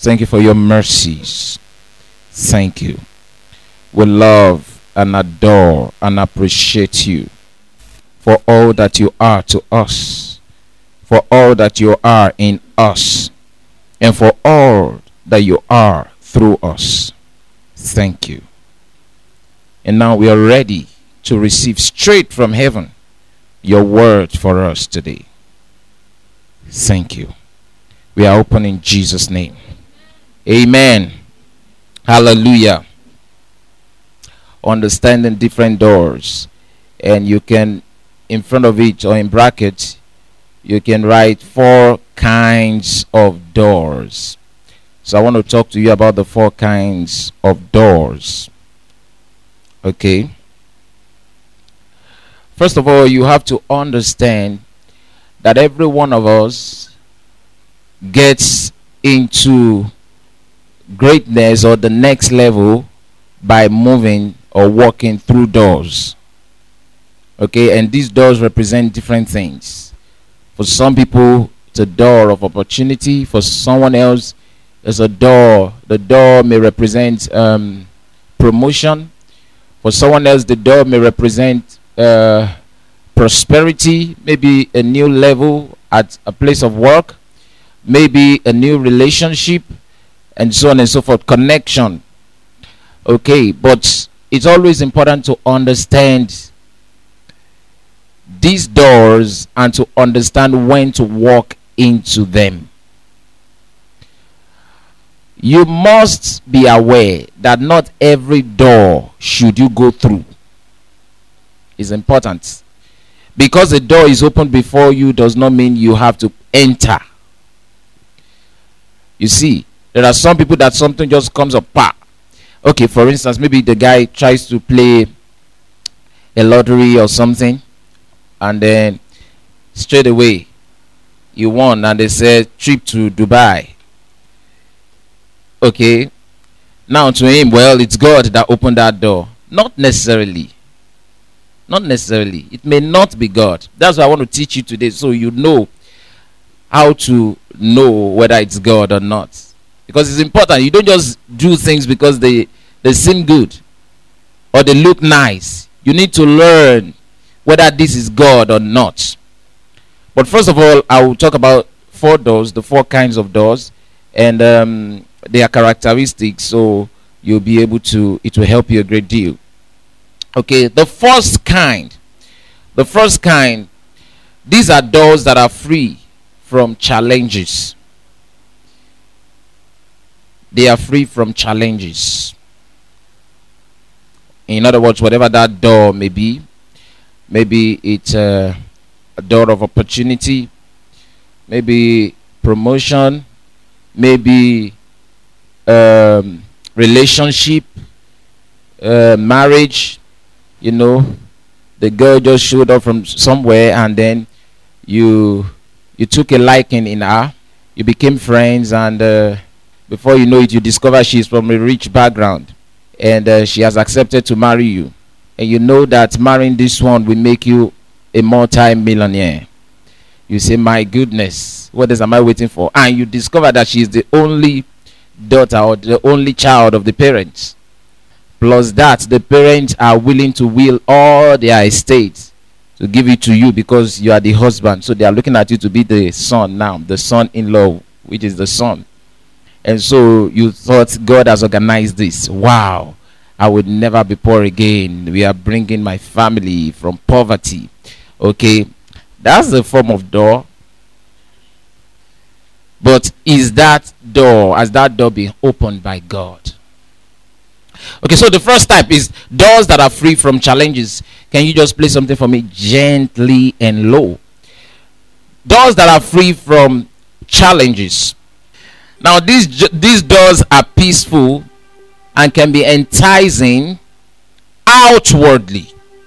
Thank you for your mercies. Thank you. We love and adore and appreciate you for all that you are to us, for all that you are in us, and for all that you are through us. Thank you. And now we are ready to receive straight from heaven your word for us today. Thank you. We are open in Jesus' name. Amen. Hallelujah. Understanding different doors. And you can, in front of it or in brackets, you can write 4 kinds of doors. So I want to talk to you about the 4 kinds of doors. Okay. First of all, you have to understand that every one of us gets into greatness or the next level by moving or walking through doors. Okay, and these doors represent different things. For some people, it's a door of opportunity. For someone else, it's a door. The door may represent promotion. For someone else, the door may represent prosperity, maybe a new level at a place of work, maybe a new relationship, and so on and so forth, connection. Okay, but it's always important to understand these doors and to understand when to walk into them. You must be aware that not every door should you go through. It's important. Because a door is open before you does not mean you have to enter. You see, there are some people that something just comes up. Okay, for instance, maybe the guy tries to play a lottery or something, and then straight away you won, and they said trip to Dubai. Okay, now to him, well, it's God that opened that door. Not necessarily. Not necessarily. It may not be God. That's what I want to teach you today, so you know how to know whether it's God or not. Because it's important. You don't just do things because they seem good or they look nice. You need to learn whether this is God or not. But first of all, I will talk about 4 doors, the 4 kinds of doors, and their characteristics, so you'll be able to, it will help you a great deal. Okay, the first kind, these are doors that are free from challenges. They are free from challenges. In other words, whatever that door may be, maybe it's a door of opportunity, maybe promotion, maybe relationship, marriage. You know, the girl just showed up from somewhere, and then you took a liking in her. You became friends, and before you know it, you discover she's from a rich background, and she has accepted to marry you. And you know that marrying this one will make you a multi-millionaire. You say, my goodness, what else am I waiting for? And you discover that she is the only daughter or the only child of the parents. Plus that, the parents are willing to will all their estates to give it to you because you are the husband. So they are looking at you to be the son now, the son-in-law, which is the son. And so you thought God has organized this. Wow, I would never be poor again. We are bringing my family from poverty. Okay, that's the form of door. But has that door been opened by God? Okay, so the first type is doors that are free from challenges. Can you just play something for me gently and low? Doors that are free from challenges. Now these doors are peaceful and can be enticing outwardly.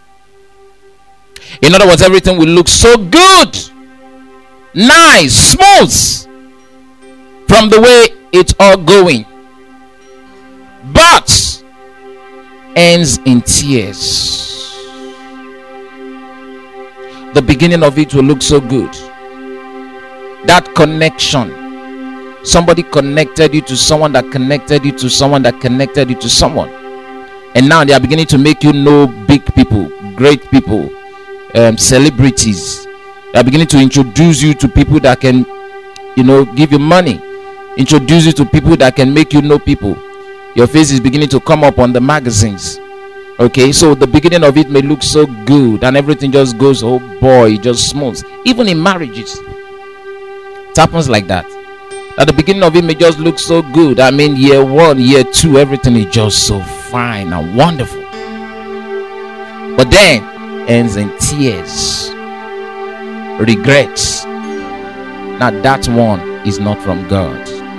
In other words, everything will look so good, nice, smooth from the way it's all going, but ends in tears. The beginning of it will look so good. That connection, somebody connected you to someone that connected you to someone that connected you to someone, and now they are beginning to make you know big people, great people, celebrities. They are beginning to introduce you to people that can, give you money, introduce you to people that can make you know people. Your face is beginning to come up on the magazines. Okay, so the beginning of it may look so good and everything just goes, oh boy, just smooth. Even in marriages, it happens like that. At the beginning of it may just look so good. I mean, year 1, year 2, everything is just so fine and wonderful. But then ends in tears, regrets. Now that one is not from God.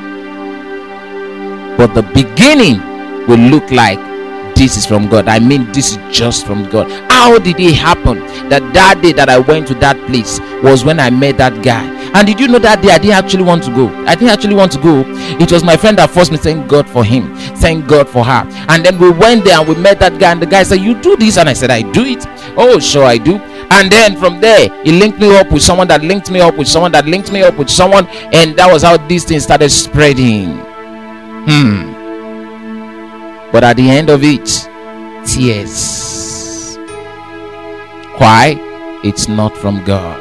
But the beginning will look like this is from God. I mean, this is just from God. How did it happen that day that I went to that place was when I met that guy? And did you know that day I didn't actually want to go? I didn't actually want to go. It was my friend that forced me. Thank God for him, thank God for her. And then we went there and we met that guy, and the guy said, you do this? And I said, I do it. Oh, sure I do. And then from there, he linked me up with someone that linked me up with someone that linked me up with someone, and that was how this thing started spreading. But at the end of it, tears. Why? It's not from God.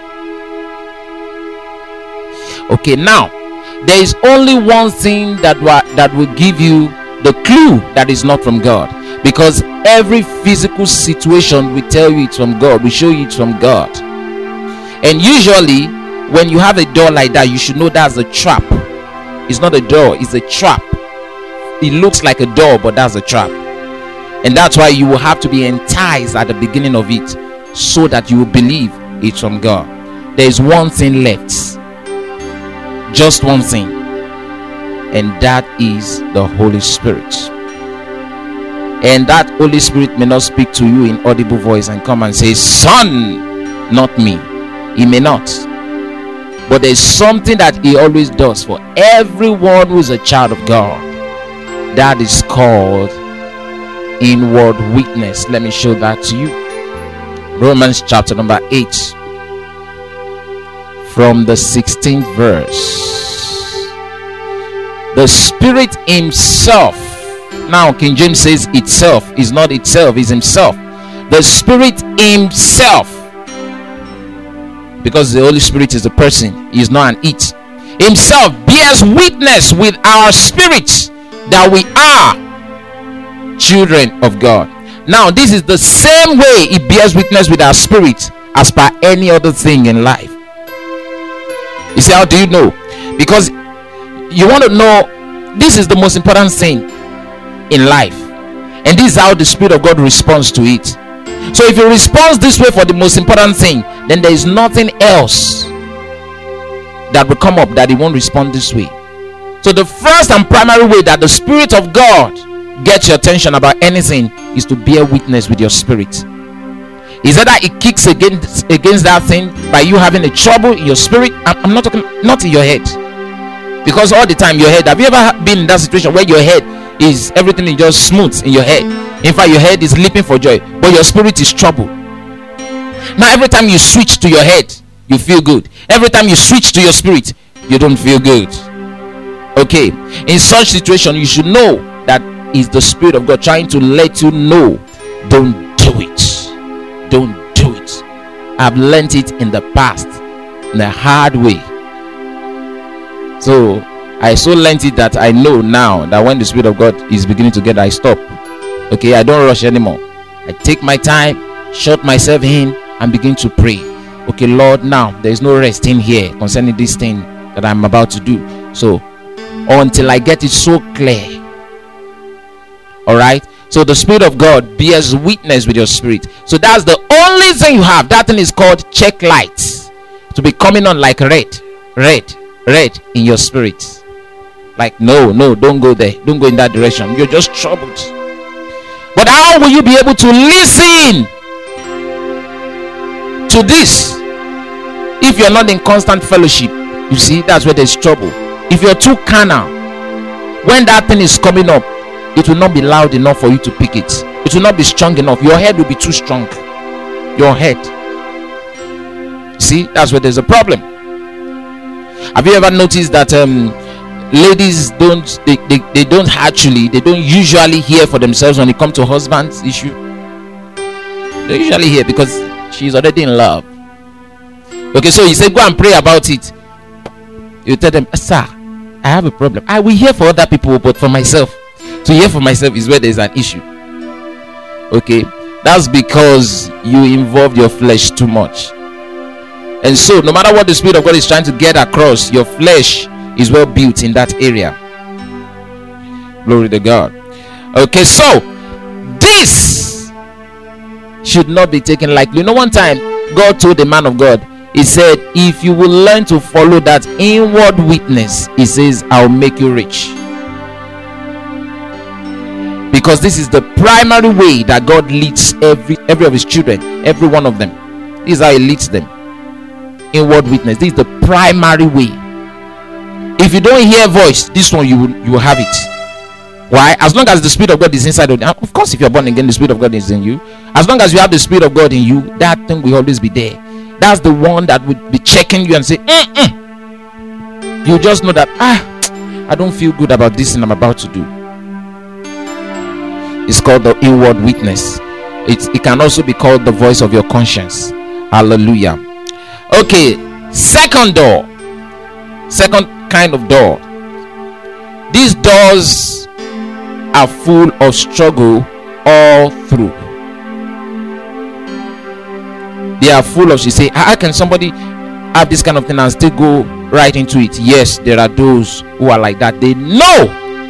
Okay, now there is only one thing that will give you the clue that is not from God, because every physical situation will tell you it's from God, will show you it's from God. And usually when you have a door like that, you should know that's a trap. It's not a door, it's a trap. It looks like a door, but that's a trap. And that's why you will have to be enticed at the beginning of it, so that you will believe it's from God. There is one thing left, just one thing, and that is the Holy Spirit. And that Holy Spirit may not speak to you in audible voice and come and say, son, not me. He may not. But there's something that he always does for everyone who is a child of God. That is called inward witness. Let me show that to you. Romans chapter number 8, from the 16th verse. The Spirit himself. Now King James says itself. Is not itself, is himself. The Spirit himself, because the Holy Spirit is a person, he is not an it. Himself bears witness with our spirits that we are children of God. Now this is the same way it bears witness with our spirit as per any other thing in life. You see, how do you know? Because you want to know, this is the most important thing in life, and this is how the Spirit of God responds to it. So if he responds this way for the most important thing, then there is nothing else that will come up that he won't respond this way. So the first and primary way that the Spirit of God gets your attention about anything is to bear witness with your spirit. Is that it kicks against that thing by you having a trouble in your spirit? I'm not talking, not in your head, because all the time your head, have you ever been in that situation where your head is, everything is just smooth in your head? In fact, your head is leaping for joy, but your spirit is troubled. Now every time you switch to your head, you feel good. Every time you switch to your spirit, you don't feel good. Okay, in such situation, you should know that is the Spirit of God trying to let you know, don't do it, don't do it. I've learned it in the past in a hard way. So I so learned it that I know now that when the Spirit of God is beginning to get, I stop. Okay, I don't rush anymore. I take my time, shut myself in, and begin to pray. Okay, Lord, now there is no rest in here concerning this thing that I'm about to do. So until I get it so clear. All right, so the Spirit of God bears witness with your spirit. So that's the only thing you have. That thing is called check lights, to be coming on like red in your spirit. Like no, don't go there, don't go in that direction, you're just troubled. But how will you be able to listen to this if you're not in constant fellowship? You see, that's where there's trouble. If you're too carnal, when that thing is coming up, it will not be loud enough for you to pick it. It will not be strong enough. Your head will be too strong. Your head. See, that's where there's a problem. Have you ever noticed that ladies don't they don't usually hear for themselves when it comes to husband's issue. They usually hear because she's already in love. Okay, so you say go and pray about it. You tell them, sir, I have a problem. I will hear for other people, but for myself, to hear for myself is where there's an issue. Okay, that's because you involve your flesh too much. And so no matter what the Spirit of God is trying to get across, your flesh is well built in that area. Glory to God. Okay, so this should not be taken lightly. You know, one time God told the man of God, he said, if you will learn to follow that inward witness, he says, I'll make you rich. Because this is the primary way that God leads every of his children, every one of them. This is how he leads them. Inward witness. This is the primary way. If you don't hear voice, this one you will have it. Why? As long as the Spirit of God is inside of you. Of course, if you're born again, the Spirit of God is in you. As long as you have the Spirit of God in you, that thing will always be there. That's the one that would be checking you and say, You just know that I don't feel good about this thing I'm about to do. It's called the inward witness. It can also be called the voice of your conscience. Hallelujah. Okay, second kind of door. These doors are full of struggle all through. They are full of, you say, how can somebody have this kind of thing and still go right into it? Yes, there are those who are like that. They know,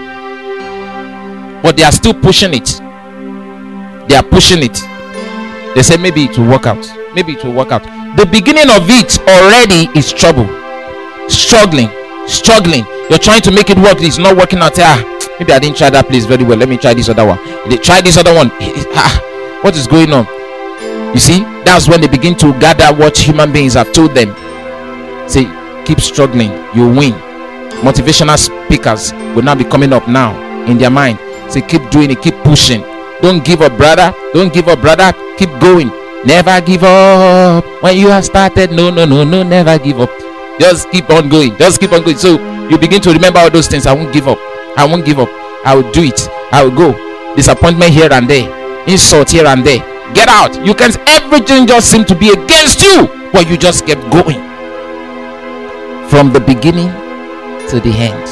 but they are still pushing it. They are pushing it. They say maybe it will work out. Maybe it will work out. The beginning of it already is trouble. Struggling. You're trying to make it work. It's not working out. Maybe I didn't try that place very well. Let me try this other one. They try this other one. What is going on? You see, that's when they begin to gather what human beings have told them. Say, keep struggling, you win. Motivational speakers will now be coming up now in their mind. Say, keep doing it, keep pushing. Don't give up, brother. Don't give up, brother. Keep going. Never give up. When you have started, no, never give up. Just keep on going. Just keep on going. So you begin to remember all those things. I won't give up. I won't give up. I will do it. I will go. Disappointment here and there. Insult here and there. Get out. You can, everything just seemed to be against you, but you just kept going from the beginning to the end,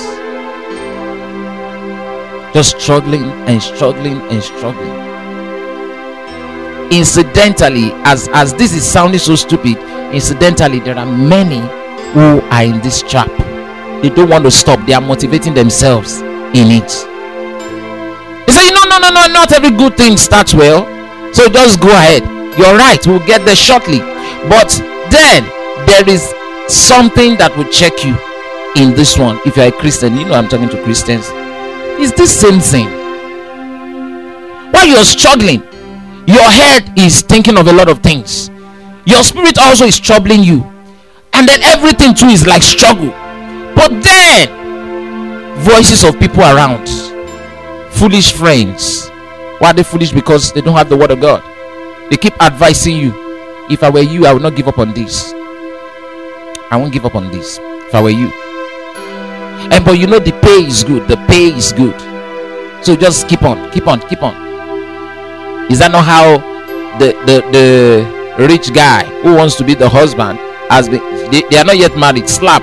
just struggling and struggling and struggling. Incidentally, as this is sounding so stupid, incidentally, there are many who are in this trap. They don't want to stop. They are motivating themselves in it. They say, no, not every good thing starts well. So just go ahead. You're right, we'll get there shortly. But then there is something that will check you in this one. If you're a Christian, you know I'm talking to Christians. It's this same thing. While you're struggling, your head is thinking of a lot of things. Your spirit also is troubling you. And then everything too is like struggle. But then voices of people around, foolish friends. Why are they foolish? Because they don't have the word of God. They keep advising you. If I were you, I would not give up on this. I won't give up on this if I were you. And but you know the pay is good. The pay is good. So just keep on. Is that not how the rich guy who wants to be the husband has been? They are not yet married. Slap,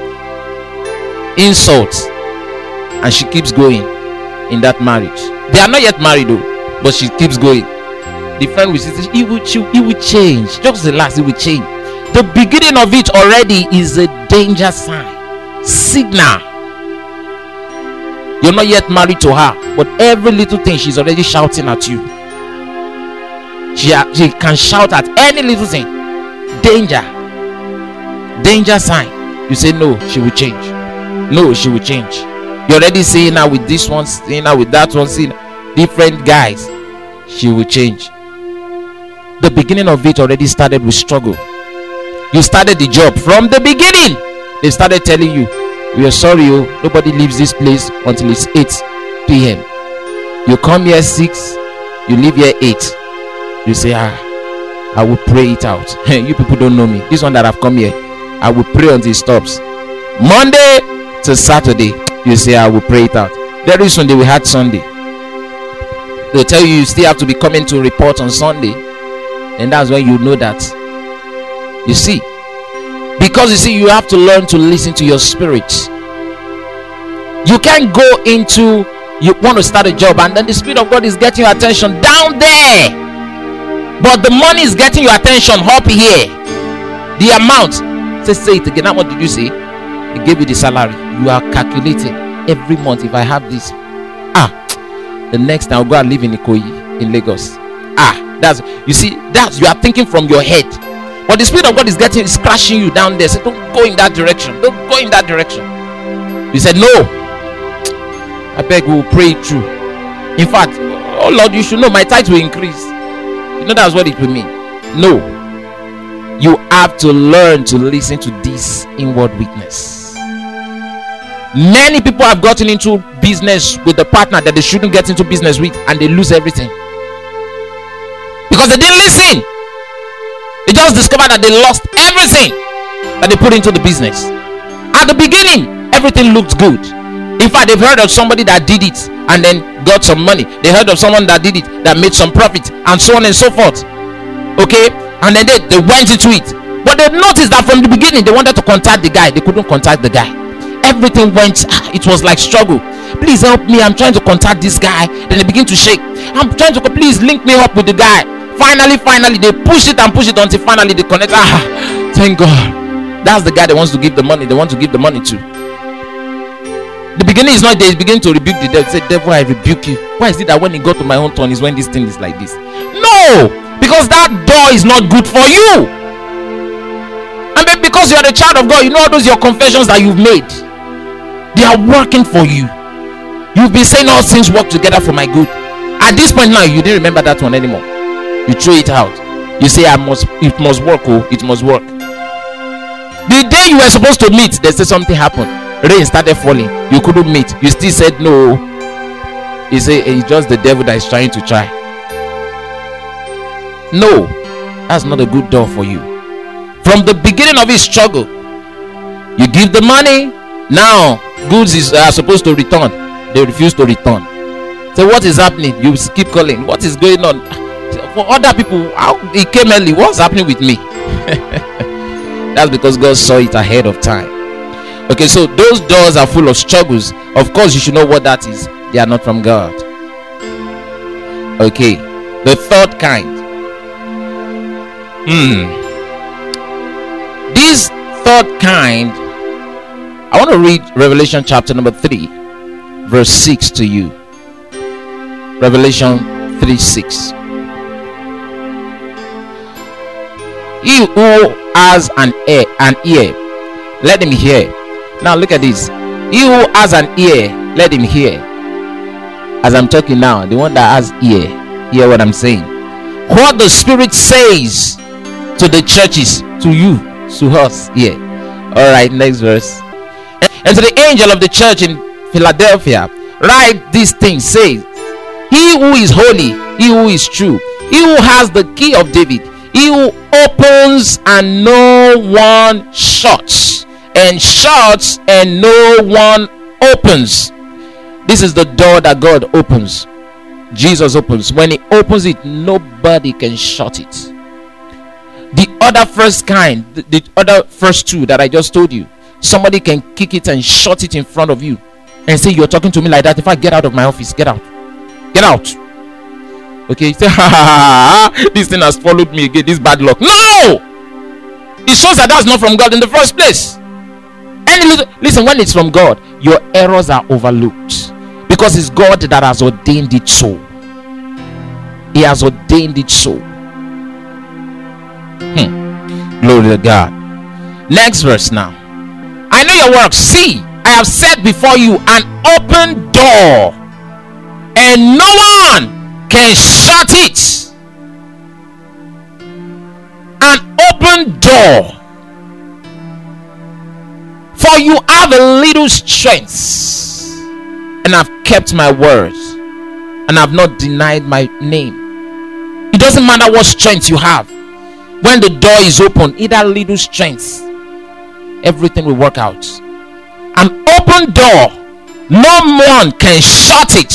insult, and she keeps going in that marriage. They are not yet married though, but she keeps going. The friend will say, he will change. Just the last, he will change. The beginning of it already is a danger sign, signal. You're not yet married to her, but every little thing she's already shouting at you. She can shout at any little thing. Danger sign. You say no, she will change. No, she will change. You're already saying now with this one, saying now with that one, seeing different guys. She will change. The beginning of it already started with struggle. You started the job from the beginning. They started telling you, we are sorry, nobody leaves this place until it's 8 p.m. You come here 6, you leave here 8. You say, I will pray it out. You people don't know me. This one that I've come here, I will pray until it stops. Monday to Saturday, You say, I will pray it out. Very soon they will have Sunday. They'll tell you still have to be coming to report on Sunday. And that's when you know that. You see, because you see, you have to learn to listen to your spirit. You can't go into, you want to start a job and then the Spirit of God is getting your attention down there, but the money is getting your attention up here. The amount, say it again. How much did you say? He gave you the salary. You are calculating every month. If I have this, the next time I'll go and live in Ikoyi in Lagos. That's, you see, that's, you are thinking from your head, but the Spirit of God is crashing you down there. Say, don't go in that direction. Don't go in that direction. You said, no, I beg, we will pray it through. In fact, oh Lord, you should know my tithe will increase. You know that's what it will mean. No, you have to learn to listen to this inward witness. Many people have gotten into business with a partner that they shouldn't get into business with, and they lose everything because they didn't listen. They just discovered that they lost everything that they put into the business. At the beginning, everything looked good. In fact, they've heard of somebody that did it and then got some money. They heard of someone that did it that made some profit, and so on and so forth. Okay, and then they went into it, but they noticed that from the beginning they wanted to contact the guy. They couldn't contact the guy. Everything went, it was like struggle. Please help me, I'm trying to contact this guy. Then they begin to shake. I'm trying to, please link me up with the guy. Finally they push it and push it until finally they connect. Thank God. That's the guy that wants to give the money. They want to give the money to. The beginning is not there. He begin to rebuke the devil. Say, devil, I rebuke you. Why is it that when it got to my own turn is when this thing is like this? No, because that door is not good for you. And then because you are the child of God, you know all those your confessions that you've made, they are working for you. You've been saying all things work together for my good. At this point now, you didn't remember that one anymore. You throw it out. You say, it must work. Oh, it must work. The day you were supposed to meet, they say something happened. Rain started falling. You couldn't meet. You still said no. You say it's just the devil that is trying to try. No, that's not a good door for you. From the beginning of his struggle, you give the money. Now goods are supposed to return. They refuse to return. So what is happening? You keep calling. What is going on? For other people, he came early. What's happening with me? That's because God saw it ahead of time. Okay, so those doors are full of struggles. Of course, you should know what that is. They are not from God. Okay, the third kind. This third kind, I want to read Revelation chapter number 3, verse 6 to you. Revelation 3:6. He who has an ear, let him hear. Now look at this. He who has an ear, let him hear. As I'm talking now, the one that has ear, hear what I'm saying. What the Spirit says to the churches, to you, to us here. All right, next verse. And to the angel of the church in Philadelphia, write these things, says, he who is holy, he who is true, he who has the key of David, he who opens and no one shuts, and shuts and no one opens. This is the door that God opens. Jesus opens. When he opens it, nobody can shut it. The other first kind, the other first two that I just told you, somebody can kick it and shut it in front of you and say, you're talking to me like that. If I get out of my office, get out. Get out. Okay, you say, this thing has followed me again, this bad luck. No! It shows that that's not from God in the first place. And listen, when it's from God, your errors are overlooked, because it's God that has ordained it so. He has ordained it so. Glory to God. Next verse now. I know your works. See, I have set before you an open door, and no one can shut it. An open door. For you have a little strength, and I've kept my words, and I've not denied my name. It doesn't matter what strength you have. When the door is open, either little strength, everything will work out. An open door, No one can shut it.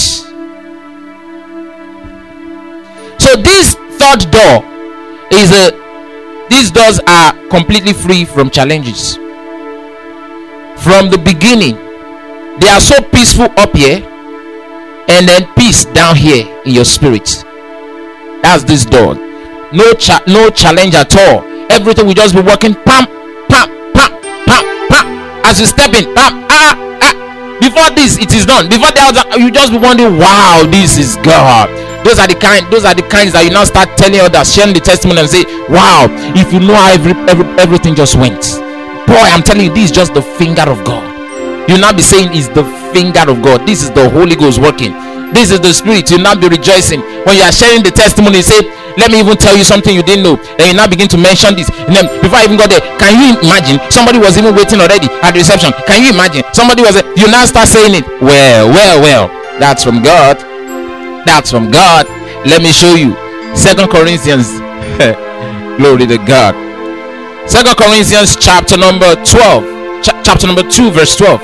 So this third door is these doors are completely free from challenges. From the beginning, they are so peaceful up here, and then peace down here in your spirit. That's this door. No challenge at all. Everything will just be working. Pam, pam, pam, pam, pam. As you step in, pam, before this, it is done. Before that, you just be wondering, wow, this is God. Those are the kinds that you now start telling others, sharing the testimony, and say, wow, if you know how everything just went. Boy, I'm telling you, this is just the finger of God. You'll now be saying, it's the finger of God. This is the Holy Ghost working. This is the Spirit. You'll now be rejoicing. When you are sharing the testimony, you say, let me even tell you something you didn't know. Then you now begin to mention this. And then before I even got there, can you imagine? Somebody was even waiting already at the reception. Can you imagine? Somebody was, you now start saying it. Well, that's from God. That's from God. Let me show you. 2 Corinthians. Glory to God. 2 Corinthians chapter number 12. Chapter number 2 verse 12.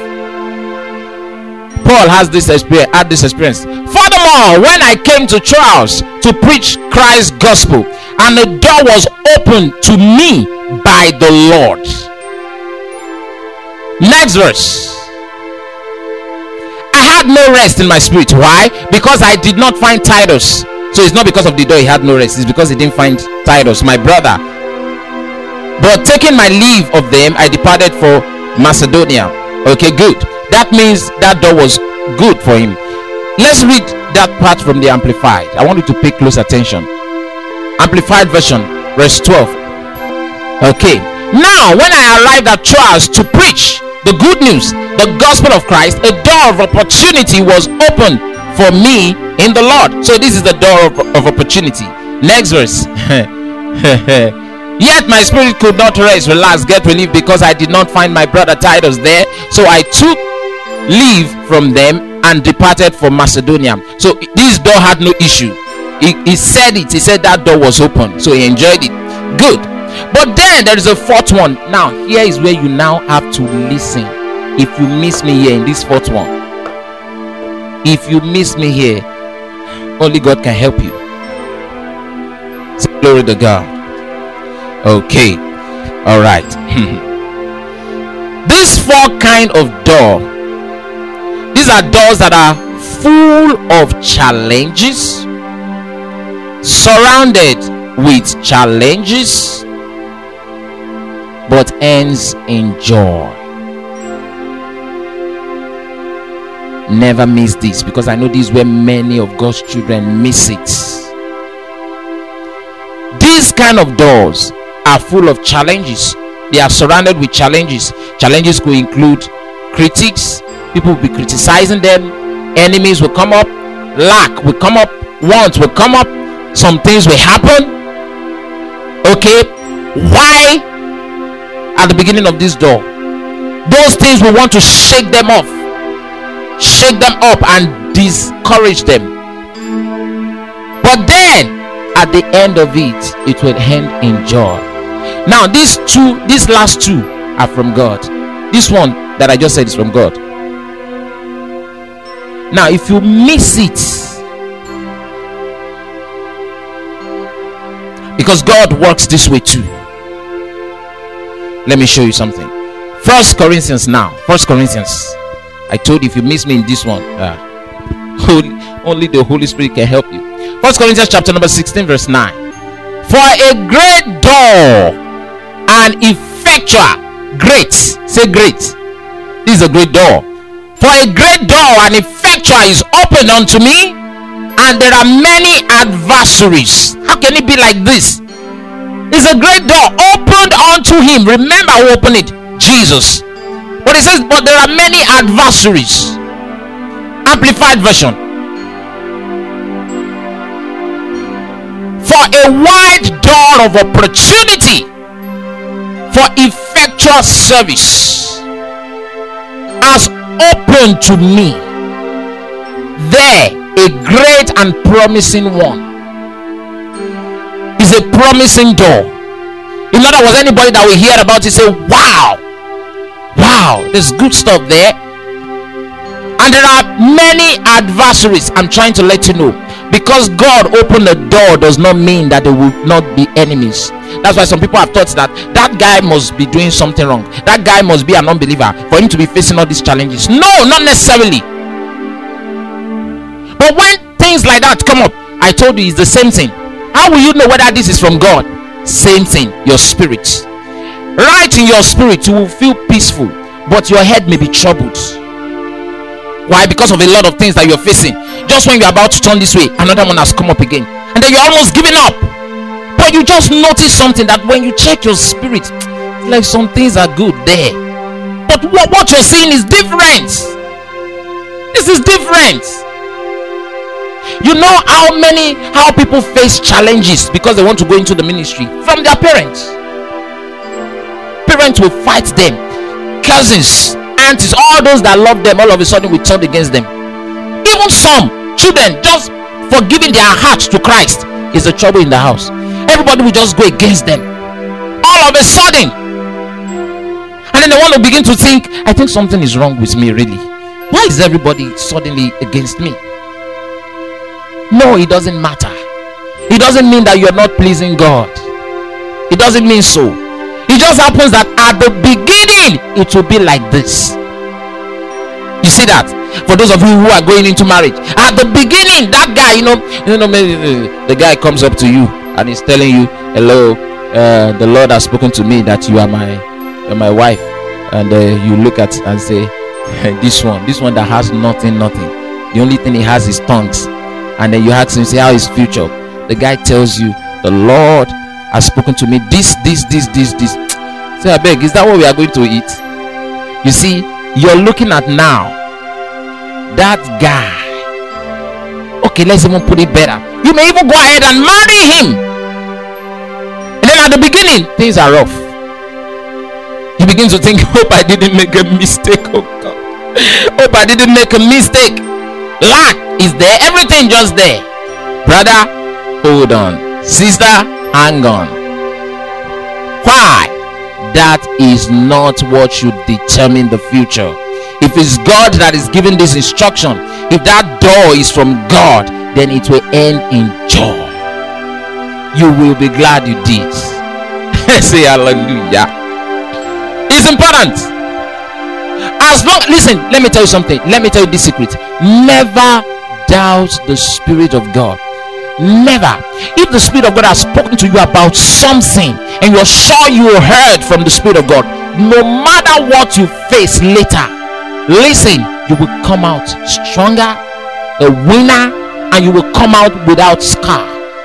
Paul has this experience. Furthermore, when I came to Troas to preach Christ's gospel, and the door was opened to me by the Lord. Next verse. I had no rest in my spirit. Why? Because I did not find Titus. So it's not because of the door he had no rest. It's because he didn't find Titus, my brother. But taking my leave of them, I departed for Macedonia. Okay, good. That means that door was good for him. Let's read that part from the Amplified. I want you to pay close attention. Amplified version, verse 12. Okay. Now, when I arrived at Troas to preach the good news, the gospel of Christ, a door of opportunity was opened for me in the Lord. So this is the door of opportunity. Next verse. Yet my spirit could not rest, relax, get relief, because I did not find my brother Titus there. So I took leave from them and departed for Macedonia. So this door had no issue. He said it. He said that door was open. So he enjoyed it. Good. But then there is a fourth one. Now here is where you now have to listen. If you miss me here in this fourth one, if you miss me here, only God can help you. So, glory to God. Okay, all right. These four kind of door, these are doors that are full of challenges, surrounded with challenges, but ends in joy. Never miss this, because I know this is where many of God's children miss it. These kind of doors are full of challenges. They are surrounded with challenges. Challenges could include critics. People will be criticizing them. Enemies will come up. Lack will come up. Wants will come up. Some things will happen. Okay, why at the beginning of this door? Those things will want to shake them off, shake them up, and discourage them. But then at the end of it, it will end in joy. Now these last two are from God. This one that I just said is from God. Now if you miss it, because God works this way too. Let me show you something. 1 Corinthians now. 1 Corinthians. I told you, if you miss me in this one, only the Holy Spirit can help you. 1 Corinthians chapter number 16 verse 9. For a great door and effectual, great, say great, this is a great door. For a great door and effectual is opened unto me, and there are many adversaries. How can it be like this? It's a great door opened unto him. Remember who opened it? Jesus. But it says, but there are many adversaries. Amplified version. For a wide door of opportunity for effectual service has opened to me. There, a great and promising one is a promising door. In other words, anybody that will hear about it say, wow, there's good stuff there. And there are many adversaries. I'm trying to let you know, because God opened the door does not mean that there will not be enemies. That's why some people have thought that that guy must be doing something wrong, that guy must be an unbeliever for him to be facing all these challenges. No, not necessarily. But when things like that come up, I told you it's the same thing. How will you know whether this is from God? Same thing, your spirit. Right in your spirit, you will feel peaceful, but your head may be troubled. Why? Because of a lot of things that you're facing. Just when you're about to turn this way, another one has come up again, and then you're almost giving up. But you just notice something, that when you check your spirit, it's like some things are good there, but what you're seeing is different. This is different. You know how people face challenges because they want to go into the ministry from their parents. Parents will fight them, cousins, aunties, all those that love them, all of a sudden will turn against them. Even some children, just for giving their hearts to Christ, is a trouble in the house. Everybody will just go against them all of a sudden, and then they want to begin to think, I think something is wrong with me. Really, why is everybody suddenly against me? No, it doesn't matter. It doesn't mean that you're not pleasing God. It doesn't mean so. It just happens that at the beginning it will be like this. You see that? For those of you who are going into marriage, at the beginning, that guy, maybe the guy comes up to you and he's telling you, hello, the Lord has spoken to me that you're my wife, and you look at and say, this one that has nothing, the only thing he has is tongues. And then you ask him, say, how is future? The guy tells you, the Lord has spoken to me this. Say, I beg, is that what we are going to eat? You see, you're looking at now that guy. Okay, let's even put it better. You may even go ahead and marry him, and then at the beginning things are rough. You begin to think, hope I didn't make a mistake. Oh God, hope I didn't make a mistake. Lack is there, everything just there. Brother, hold on. Sister, hang on. Why? That is not what should determine the future. If it's God that is giving this instruction, if that door is from God, then it will end in joy. You will be glad you did. Say hallelujah. It's important. Listen, let me tell you something. Let me tell you this secret. Never doubt the Spirit of God. Never. If the Spirit of God has spoken to you about something and you're sure you heard from the Spirit of God, no matter what you face later, listen, you will come out stronger, a winner, and you will come out without scar.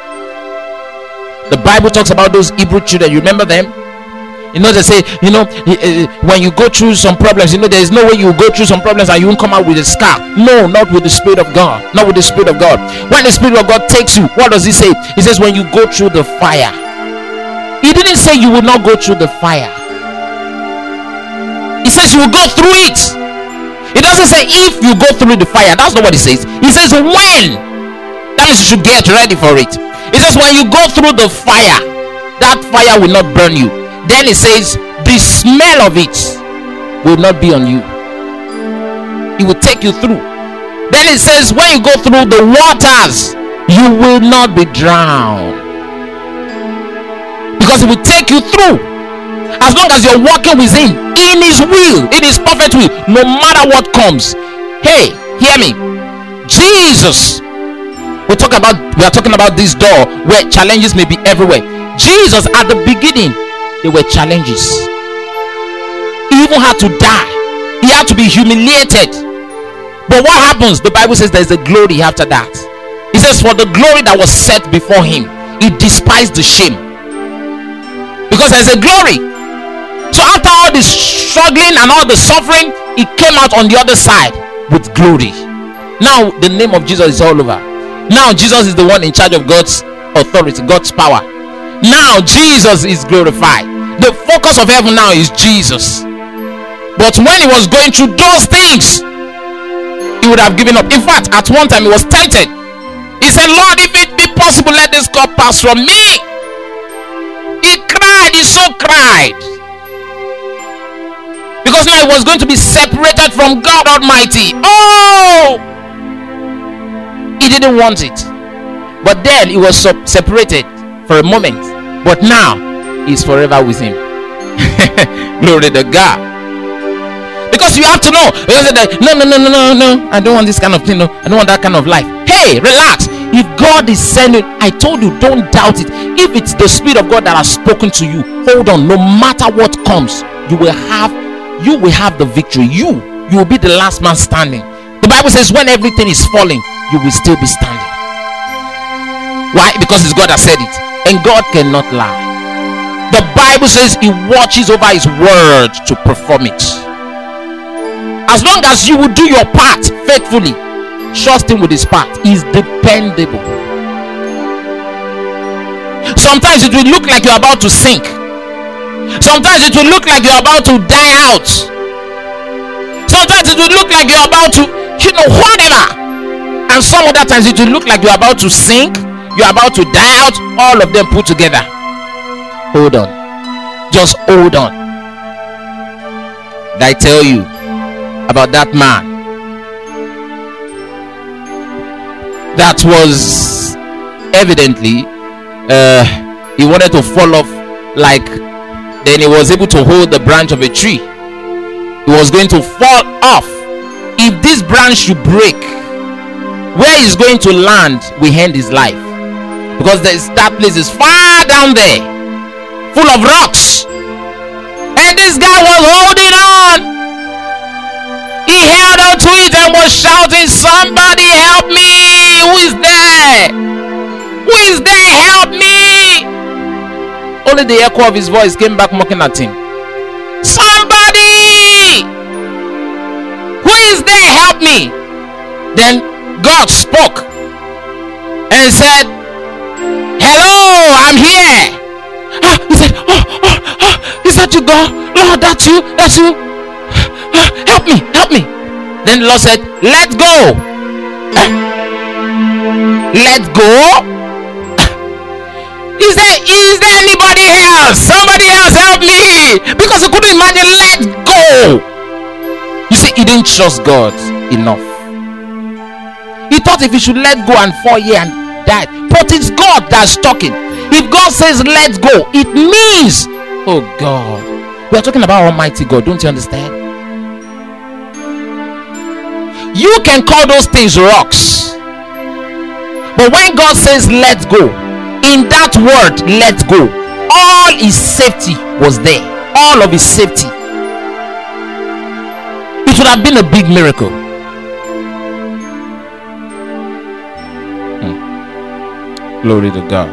The Bible talks about those Hebrew children. You remember them? They say, when you go through some problems, there is no way you will go through some problems and you won't come out with a scar. No, not with the Spirit of God. Not with the Spirit of God. When the Spirit of God takes you, what does he say? He says, when you go through the fire. He didn't say you will not go through the fire. He says you will go through it. It doesn't say if you go through the fire. That's not what he says. He says when. That means you should get ready for it. He says when you go through the fire, that fire will not burn you. Then it says the smell of it will not be on you. It will take you through. Then it says when you go through the waters, you will not be drowned, because it will take you through. As long as you're walking with him in his will, in his perfect will, no matter what comes. Hey, hear me. Jesus, we are talking about this door where challenges may be everywhere. Jesus, at the beginning, there were challenges. He even had to die. He had to be humiliated. But what happens? The Bible says there's a glory after that. It says for the glory that was set before him, he despised the shame, because there's a glory. So after all the struggling and all the suffering, he came out on the other side with glory. Now the name of Jesus is all over. Now Jesus is the one in charge of God's authority, God's power. Now Jesus is glorified. The focus of heaven now is Jesus. But when he was going through those things, he would have given up. In fact, at one time he was tempted. He said, Lord, if it be possible, let this cup pass from me. He cried, he so cried. Because now he was going to be separated from God Almighty. Oh! He didn't want it. But then he was separated for a moment. But now he's forever with him. Glory to God. Because you have to know. No. I don't want this kind of thing. No, I don't want that kind of life. Hey, relax. If God is sending, I told you, don't doubt it. If it's the Spirit of God that has spoken to you, hold on. No matter what comes, you will have the victory. You will be the last man standing. The Bible says when everything is falling, you will still be standing. Why? Because it's God that said it, and God cannot lie. The Bible says he watches over his word to perform it. As long as you will do your part faithfully, trust him with his part. He's dependable. Sometimes it will look like you're about to sink. Sometimes it will look like you're about to die out. Sometimes it will look like you're about to, whatever. And some other times it will look like you're about to sink, you're about to die out, all of them put together. Hold on. Just hold on. Did I tell you about that man that was evidently he wanted to fall off, like then he was able to hold the branch of a tree. He was going to fall off. If this branch should break, where he's going to land will end his life, because that place is far down there, full of rocks, and this guy was holding on. He held on to it and was shouting, "Somebody help me! Who is there? Who is there? Help me!" Only the echo of his voice came back mocking at him. "Somebody! Who is there? Help me!" Then God spoke and said, "Hello, I'm here." He said, "Is that you, God? Lord, that's you? Help me. Then the Lord said, "Let go." Let go? Is there anybody else? Somebody else help me, because he couldn't imagine. Let go. You see, he didn't trust God enough. He thought if he should let go and fall here and die, but it's God that's talking. If God says let go, it means, oh God, we are talking about Almighty God. Don't you understand? You can call those things rocks, but when God says let go, in that word let go, all his safety was there. All of his safety. It would have been a big miracle. Glory to God.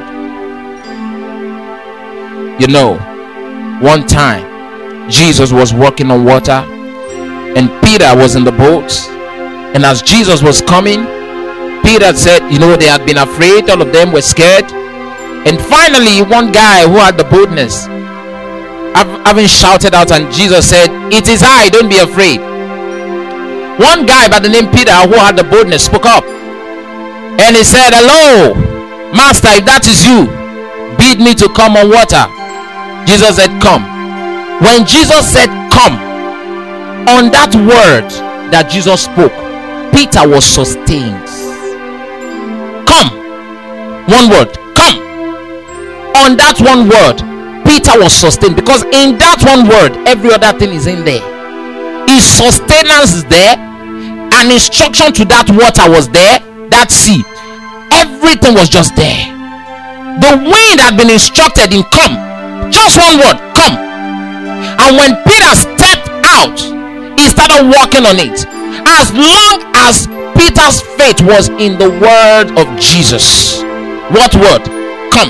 You know, one time Jesus was walking on water and Peter was in the boat, and as Jesus was coming, Peter said, they had been afraid. All of them were scared. And finally, one guy who had the boldness, having shouted out, and Jesus said, "It is I, don't be afraid." One guy by the name Peter, who had the boldness, spoke up and he said, "Hello, Master, if that is you, bid me to come on water." Jesus said, "Come." When Jesus said come, on that word that Jesus spoke, Peter was sustained. Come. One word. Come. On that one word, Peter was sustained, because in that one word, every other thing is in there. His sustenance is there, and instruction to that water was there, that sea. Everything was just there. The wind had been instructed in come. Just one word, come. And when Peter stepped out, he started walking on it. As long as Peter's faith was in the word of Jesus. What word? Come.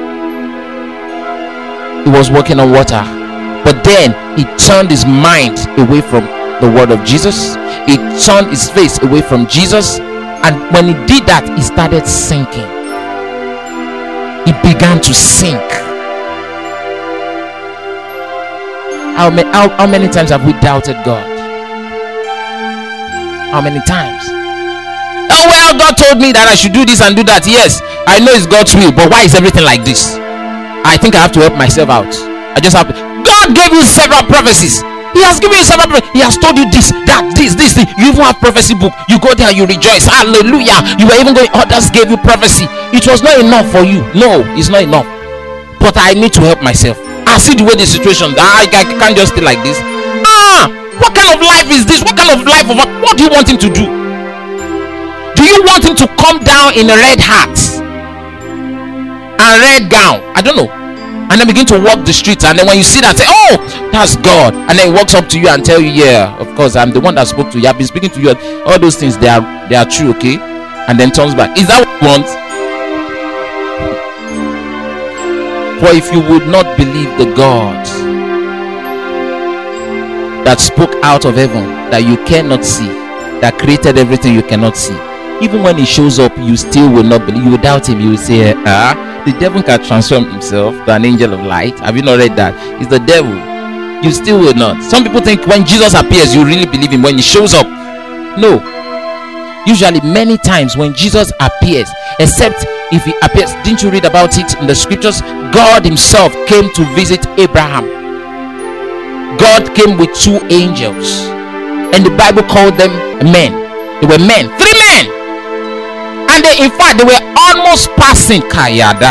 He was walking on water. But then he turned his mind away from the word of Jesus. He turned his face away from Jesus. And when he did that, he started sinking. He began to sink. How many times have we doubted God? How many times? Oh well, God told me that I should do this and do that. Yes, I know it's God's will, but why is everything like this? I think I have to help myself out. I just have to. God gave you several prophecies. He has given you several. He has told you this, that, this. You even have prophecy book. You go there, you rejoice. Hallelujah. You were even going. Others gave you prophecy. It was not enough for you. No, it's not enough. But I need to help myself. I see the way the situation. I can't just stay like this. What kind of life is this? What kind of life? What do you want him to do? Do you want him to come down in a red hat and red gown? I don't know. And then begin to walk the streets, and then when you see that, say, oh, that's God. And then he walks up to you and tell you, yeah, of course, I'm the one that spoke to you. I've been speaking to you. All those things, they are true, okay? And then turns back. Is that what you want? For if you would not believe the God that spoke out of heaven, that you cannot see, that created everything you cannot see, even when he shows up, you still will not believe. You will doubt him. You will say, the devil can transform himself to an angel of light. Have you not read that? It's the devil. You still will not. Some people think when Jesus appears, you really believe him when he shows up. No. Usually, many times when Jesus appears, except if he appears, didn't you read about it in the scriptures? God himself came to visit Abraham. God came with 2 angels, and the Bible called them men. They were men, 3 men. And they, in fact, they were almost passing. But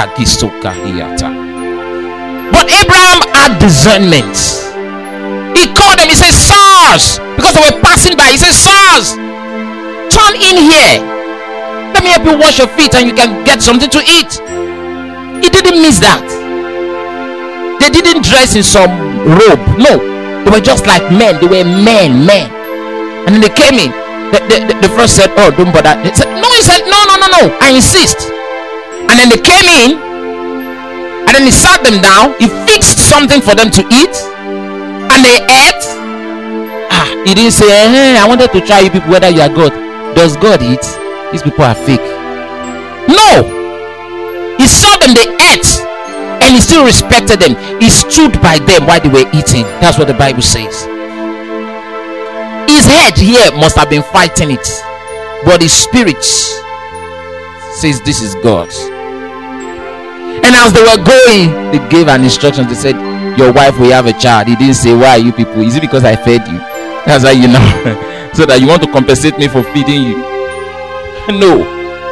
Abraham had discernment. He called them. He said, sirs, because they were passing by. He said, sirs, turn in here. Let me help you wash your feet and you can get something to eat. He didn't miss that. They didn't dress in some robe. No, they were just like men. They were men. And then they came in. The first said, oh, don't bother. He said, no. He said, no, I insist. And then they came in, and then he sat them down. He fixed something for them to eat, and they ate. He didn't say, I wanted to try you people whether you are God. Does God eat? These people are fake. No. He saw them, they ate, and he still respected them. He stood by them while they were eating. That's what the Bible says. His head here must have been fighting it, but his spirit says this is God. And as they were going, they gave an instruction. They said, your wife will have a child. He didn't say, why are you people? Is it because I fed you? That's how you know. So that you want to compensate me for feeding you? No.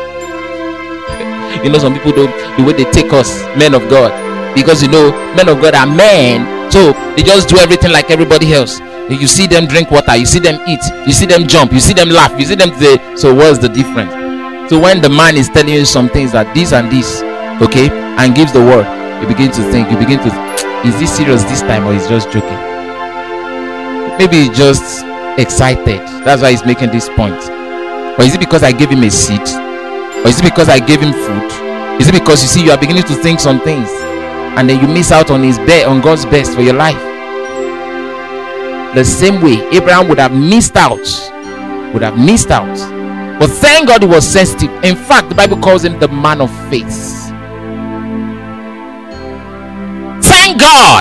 You know, some people don't, the way they take us, men of God, because you know, men of God are men, so they just do everything like everybody else. You see them drink water, you see them eat, you see them jump, you see them laugh, you see them say, so what's the difference? So when the man is telling you some things that this and this, okay, and gives the word, you begin to think, is this serious this time or is just joking? Maybe he's just excited. That's why he's making this point. Or is it because I gave him a seat? Or is it because I gave him food? Is it because you see you are beginning to think some things and then you miss out on on God's best for your life? The same way Abraham would have missed out. But thank God he was sensitive. In fact, the Bible calls him the man of faith. Thank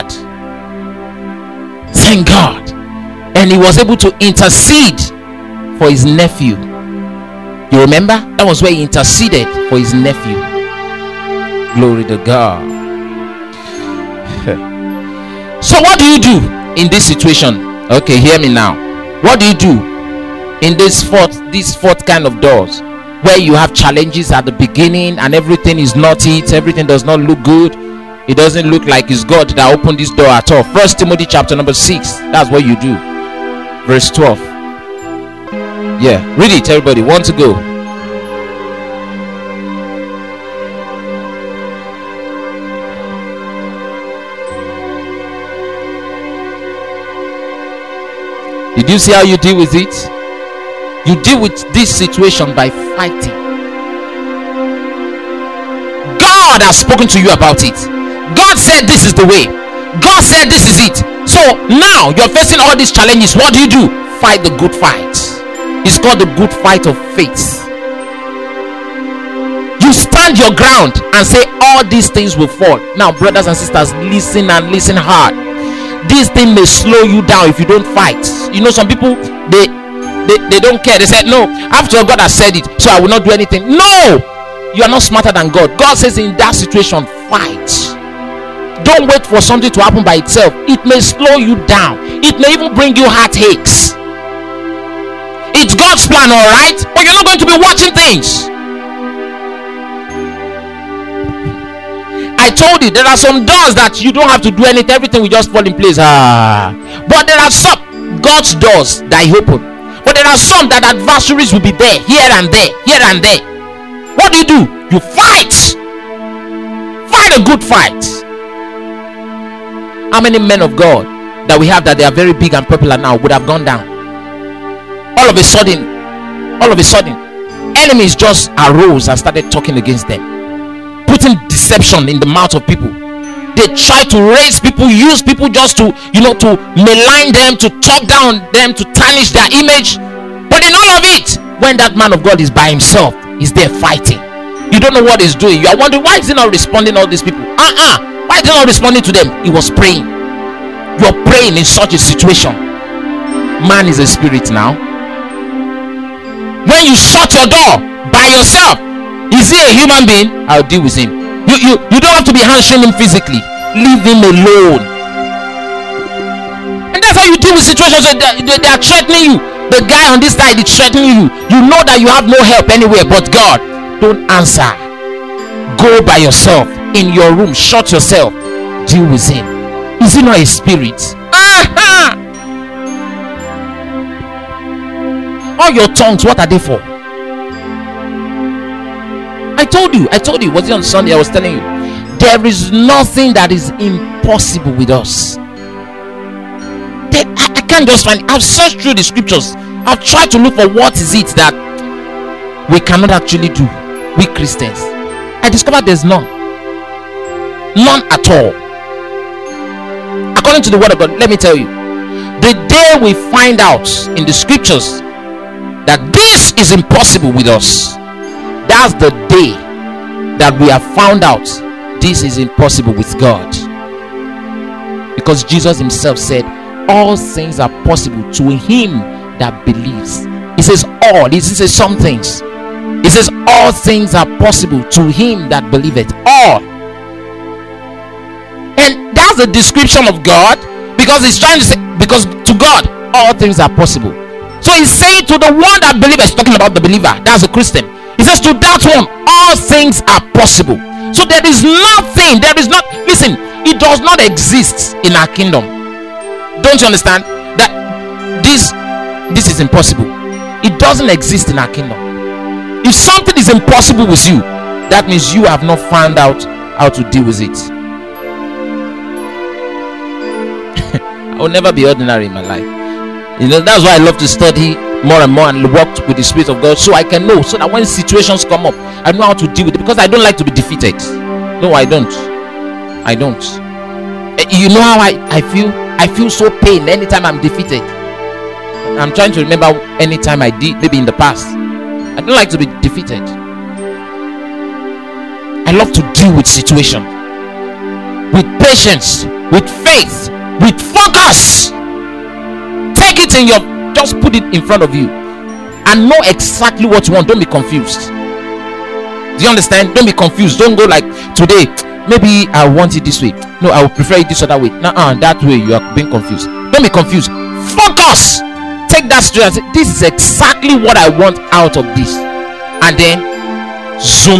God. And he was able to intercede for his nephew. You remember? That was where he interceded for his nephew. Glory to God. So what do you do in this situation? Okay, hear me now. What do you do in these fourth kind of doors, where you have challenges at the beginning and everything is not it, everything does not look good, it doesn't look like it's God that opened this door at all? 1 Timothy chapter number 6, that's what you do. Verse 12. Yeah, read it everybody. Want to go? Did you see how you deal with it? You deal with this situation by fighting. God has spoken to you about it. God said this is the way. God said this is it. So now you're facing all these challenges. What do? Fight the good fight. It's called the good fight of faith. You stand your ground and say all these things will fall. Now, brothers and sisters, listen and listen hard. This thing may slow you down if you don't fight. You know, some people, they don't care. They said, no, after all, God has said it, so I will not do anything. No, you are not smarter than God. God says in that situation, fight. Don't wait for something to happen by itself. It may slow you down. It may even bring you heartaches. It's God's plan, all right, but you're not going to be watching things. I told you there are some doors that you don't have to do anything. Everything will just fall in place. But there are some God's doors that He open. But there are some that adversaries will be there, here and there, here and there. What do? You fight. Fight a good fight. How many men of God that we have that they are very big and popular now would have gone down? All of a sudden, enemies just arose and started talking against them, putting deception in the mouth of people. They try to raise people, use people just to, to malign them, to talk down them, to tarnish their image. But in all of it, when that man of God is by himself, he's there fighting. You don't know what he's doing. You are wondering, why is he not responding to all these people? Why is he not responding to them? He was praying. You're praying in such a situation. Man is a spirit now. When you shut your door by yourself, is he a human being? I'll deal with him. You don't have to be answering him physically. Leave him alone. And that's how you deal with situations. They are threatening you. The guy on this side is threatening you. You know that you have no help anywhere but God. Don't answer. Go by yourself in your room. Shut yourself. Deal with him. Is he not a spirit? All your tongues, what are they for? I told you, was it on Sunday? I was telling you, there is nothing that is impossible with us. I can't just find it. I've searched through the scriptures. I've tried to look for what is it that we cannot actually do, we Christians. I discovered there's none at all. According to the word of God, let me tell you, the day we find out in the scriptures that this is impossible with us, that's the day that we have found out this is impossible with God. Because Jesus himself said, all things are possible to him that believes. He says all. He says some things. He says all things are possible to him that believeth. All. And that's the description of God, because he's trying to say, because to God all things are possible. So he's saying to the one that believeth, talking about the believer, that's a Christian. He says to that one, all things are possible. So there is nothing, listen, it does not exist in our kingdom. Don't you understand that this is impossible? It doesn't exist in our kingdom. If something is impossible with you, that means you have not found out how to deal with it. I will never be ordinary in my life. That's why I love to study more and more and work with the Spirit of God, so I can know, so that when situations come up, I know how to deal with it, because I don't like to be defeated. No, I don't. You know how I feel? I feel so pain anytime I'm defeated. I'm trying to remember any time I did, maybe in the past. I don't like to be defeated. I love to deal with situations with patience, with faith, with focus. Take it in your, just put it in front of you and know exactly what you want. Don't be confused. Do you understand? Don't be confused. Don't go like, today maybe I want it this way, no, I would prefer it this other way. That way you are being confused. Don't be confused. Focus. Take that straight and say, this is exactly what I want out of this. And then zoom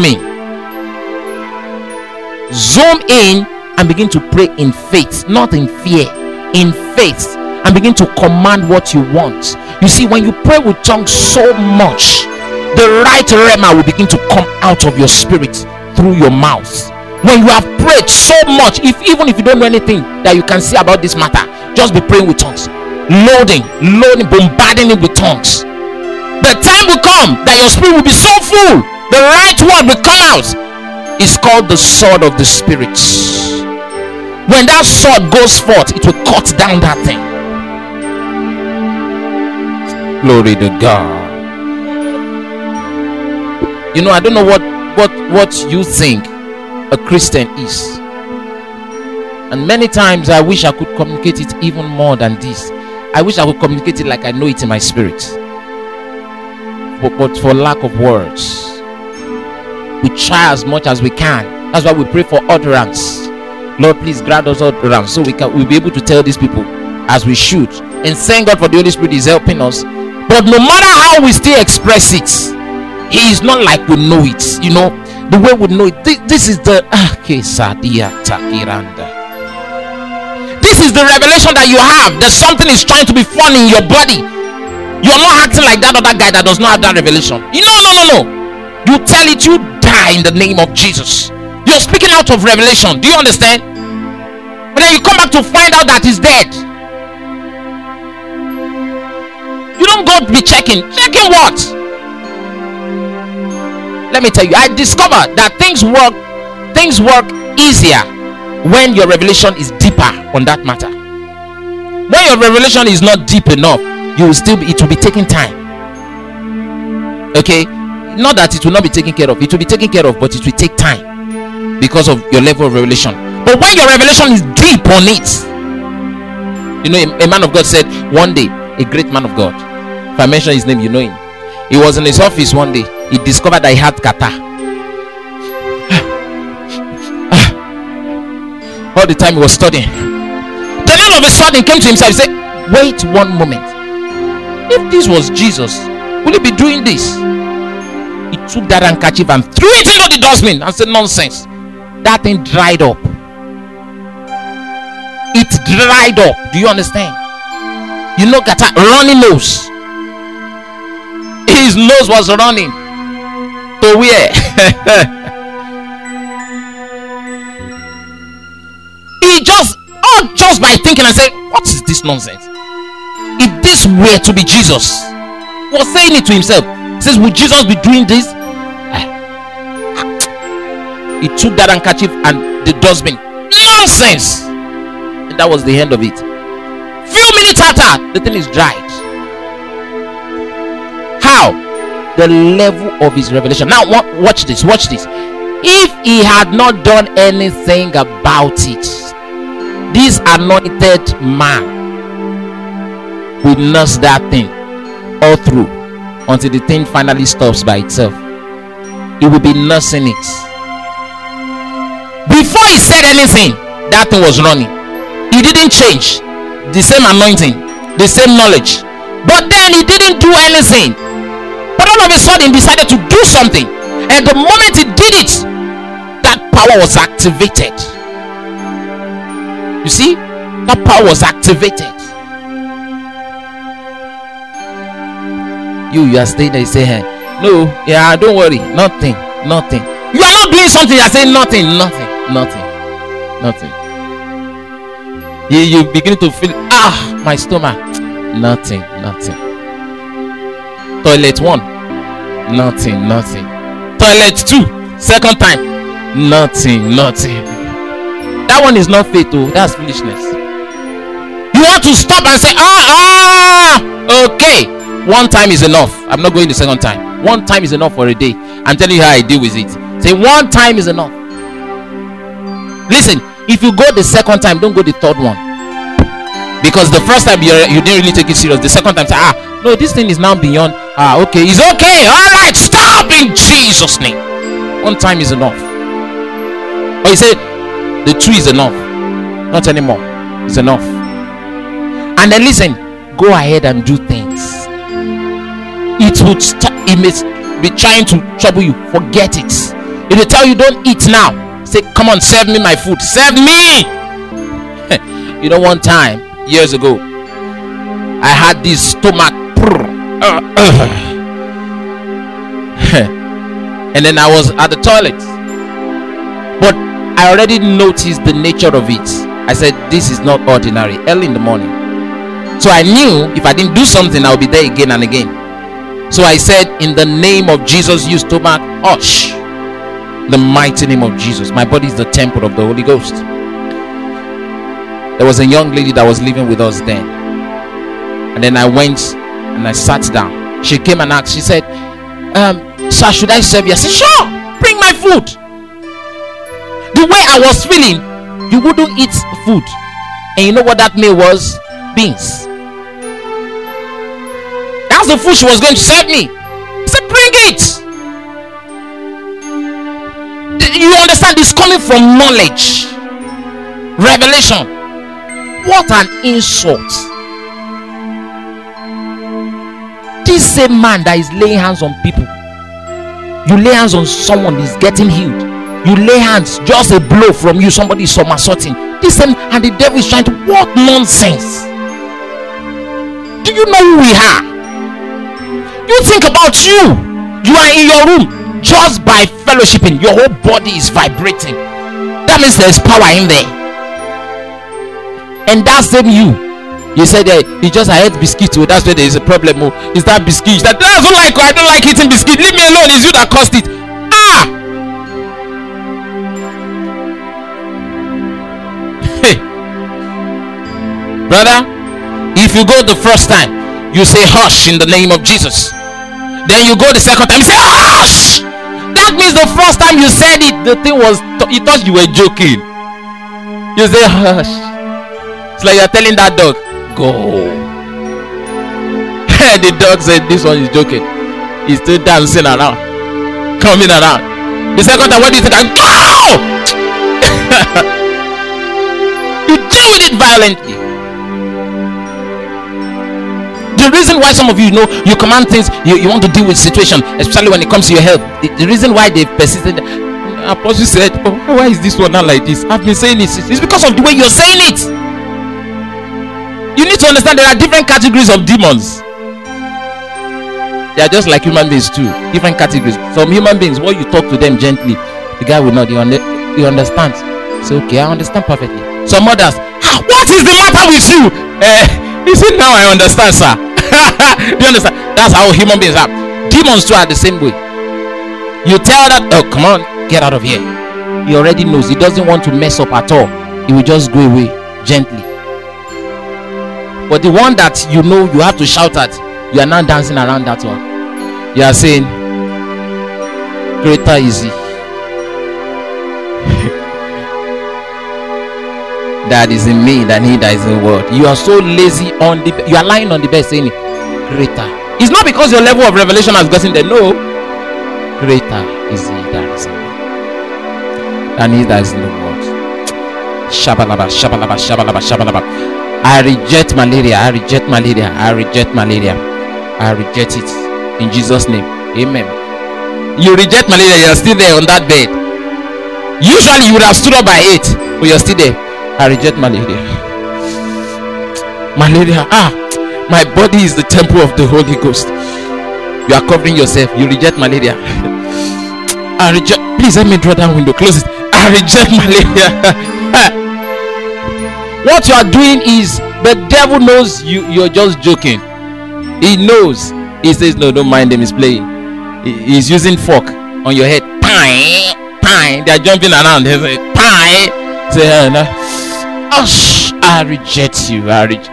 in and begin to pray in faith, not in fear, in faith, and begin to command what you want. You see, when you pray with tongues so much, the right rhema will begin to come out of your spirit through your mouth. When you have prayed so much, even if you don't know anything that you can see about this matter, just be praying with tongues, loading, bombarding it with tongues. The time will come that your spirit will be so full, the right word will come out. It's called the sword of the spirit. When that sword goes forth, it will cut down that thing. Glory to God. I don't know what you think a Christian is, and many times I wish I could communicate it even more than this. I wish I could communicate it like I know it in my spirit, but for lack of words, we try as much as we can. That's why we pray for utterance. Lord, please grant us all around so we'll be able to tell these people as we should. And thank God for the Holy Spirit is helping us. But no matter how we still express it, He is not like we know it. You know, the way we know it. This is the this is the revelation that you have. That something is trying to be funny in your body. You're not acting like that other guy that does not have that revelation. No. You tell it, you die in the name of Jesus. You're speaking out of revelation. Do you understand? But then you come back to find out that he's dead. You don't go be checking. Checking what? Let me tell you, I discovered that things work easier when your revelation is deeper on that matter. When your revelation is not deep enough, it will be taking time. Okay? Not that it will not be taken care of, it will be taken care of, but it will take time because of your level of revelation. But when your revelation is deep on it, you know, a man of God said one day, a great man of God, if I mention his name, you know him. He was in his office one day. He discovered that he had catarrh. All the time he was studying. Then all of a sudden he came to himself and said, wait one moment. If this was Jesus, will he be doing this? He took that handkerchief and threw it into the dustbin and said, nonsense. That thing dried up. It dried up. Do you understand? You know, catarrh, running nose. His nose was running. To where? He just by thinking and saying, what is this nonsense? If this were to be Jesus, he was saying it to himself. He says, would Jesus be doing this? He took that handkerchief and the dustbin. Nonsense! And that was the end of it. Few minutes after, the thing is dried. How? The level of his revelation. Now watch this. If he had not done anything about it, this anointed man will nurse that thing all through until the thing finally stops by itself. He will be nursing it. Before he said anything, that thing was running. He didn't change. The same anointing, the same knowledge, but then he didn't do anything. But all of a sudden he decided to do something, and the moment he did it, that power was activated. You see, that power was activated. You are staying there, you say, hey, no, yeah, don't worry, nothing. You are not doing something, you are saying nothing. You begin to feel, my stomach, nothing. Toilet 1, nothing. Toilet 2, second time, nothing. That one is not faith, oh, that's foolishness. You want to stop and say, okay, one time is enough. I'm not going the second time. One time is enough for a day. I'm telling you how I deal with it. Say one time is enough. Listen, if you go the second time, don't go the third one, because the first time you didn't really take it serious. The second time, say, no, this thing is now beyond. Okay, it's okay. All right, stop in Jesus' name. One time is enough. Or you say the 2 is enough. Not anymore. It's enough. And then listen, go ahead and do things. It may be trying to trouble you. Forget it. If they tell you don't eat now, say, come on, serve me my food. Serve me. You know, one time years ago, I had this stomach, and then I was at the toilet, but I already noticed the nature of it. I said, this is not ordinary. Early in the morning, so I knew if I didn't do something, I would be there again and again. So I said, in the name of Jesus, you stomach, hush. The mighty name of Jesus. My body is the temple of the Holy Ghost. There was a young lady that was living with us then, and then I went and I sat down. She came and asked, she said, sir, should I serve you? I said, sure, bring my food. The way I was feeling, you wouldn't eat food, and you know what that meal was? Beans. That's the food she was going to serve me. I said, bring it. You understand? This coming from knowledge. Revelation. What an insult. This same man that is laying hands on people, you lay hands on someone, is getting healed. You lay hands, just a blow from you, somebody is somersaulting. This same, and the devil is trying to, what nonsense. Do you know who we are? You think about you. You are in your room, just by fellowshipping, your whole body is vibrating. That means there's power in there. And that same you said that you just ate biscuit. Oh, that's where there is a problem. Oh, is that biscuit? That I don't like eating biscuit. Leave me alone. It's you that caused it. Hey, brother, if you go the first time, you say hush in the name of Jesus. Then you go the second time, you say hush. That means the first time you said it, the thing was, you thought you were joking. You say hush. It's like you're telling that dog, go. The dog said, this one is joking. He's still dancing around, coming around. The second time, what do you think? Go! You deal with it violently. The reason why some of you know you command things, you want to deal with situation, especially when it comes to your health. The reason why they persisted, Apostle said, oh, why is this one not like this? I've been saying this. It's because of the way you're saying it. You need to understand there are different categories of demons. They are just like human beings too. Different categories. Some human beings, when you talk to them gently, the guy will not. You understand. It's okay, I understand perfectly. Some others, what is the matter with you? You see, now I understand, sir. Do you understand? That's how human beings are. Demons too are the same way. You tell that, oh, come on, get out of here. He already knows. He doesn't want to mess up at all. He will just go away gently. But the one that you know you have to shout at, you are now dancing around that one. You are saying, greater is he that is in me than he that is in the world. You are so lazy on the you are lying on the bed saying greater. It's not because your level of revelation has gotten there. No, greater is he that is in me than he that is in the world. Shabalaba, shabalaba, shabalaba, shabalaba. I reject malaria. I reject malaria. I reject malaria. I reject it in Jesus' name. Amen. You reject malaria. You are still there on that bed. Usually you would have stood up by 8, but you are still there. I reject malaria. Malaria. My body is the temple of the Holy Ghost. You are covering yourself. You reject malaria. I reject. Please let me draw down window. Close it. I reject malaria. What you are doing is, the devil knows you're just joking. He knows. He says, no, don't mind him. He's playing. He's using fork on your head. Pie, pie. They are jumping around. They say, pie. Say, I reject you.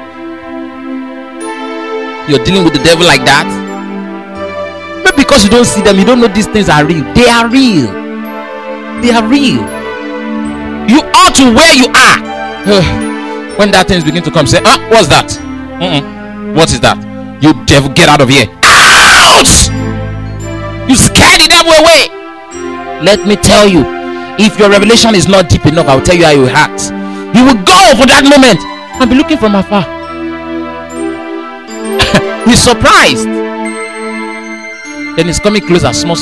You're dealing with the devil like that. But because you don't see them, you don't know these things are real. They are real. They are real. You ought to where you are. When that things begin to come, say, what's that? What is that? You devil, get out of here. Out! You scare the devil away. Let me tell you, if your revelation is not deep enough, I will tell you how you act. You will go for that moment and be looking from afar. He's surprised. Then he's coming closer, small.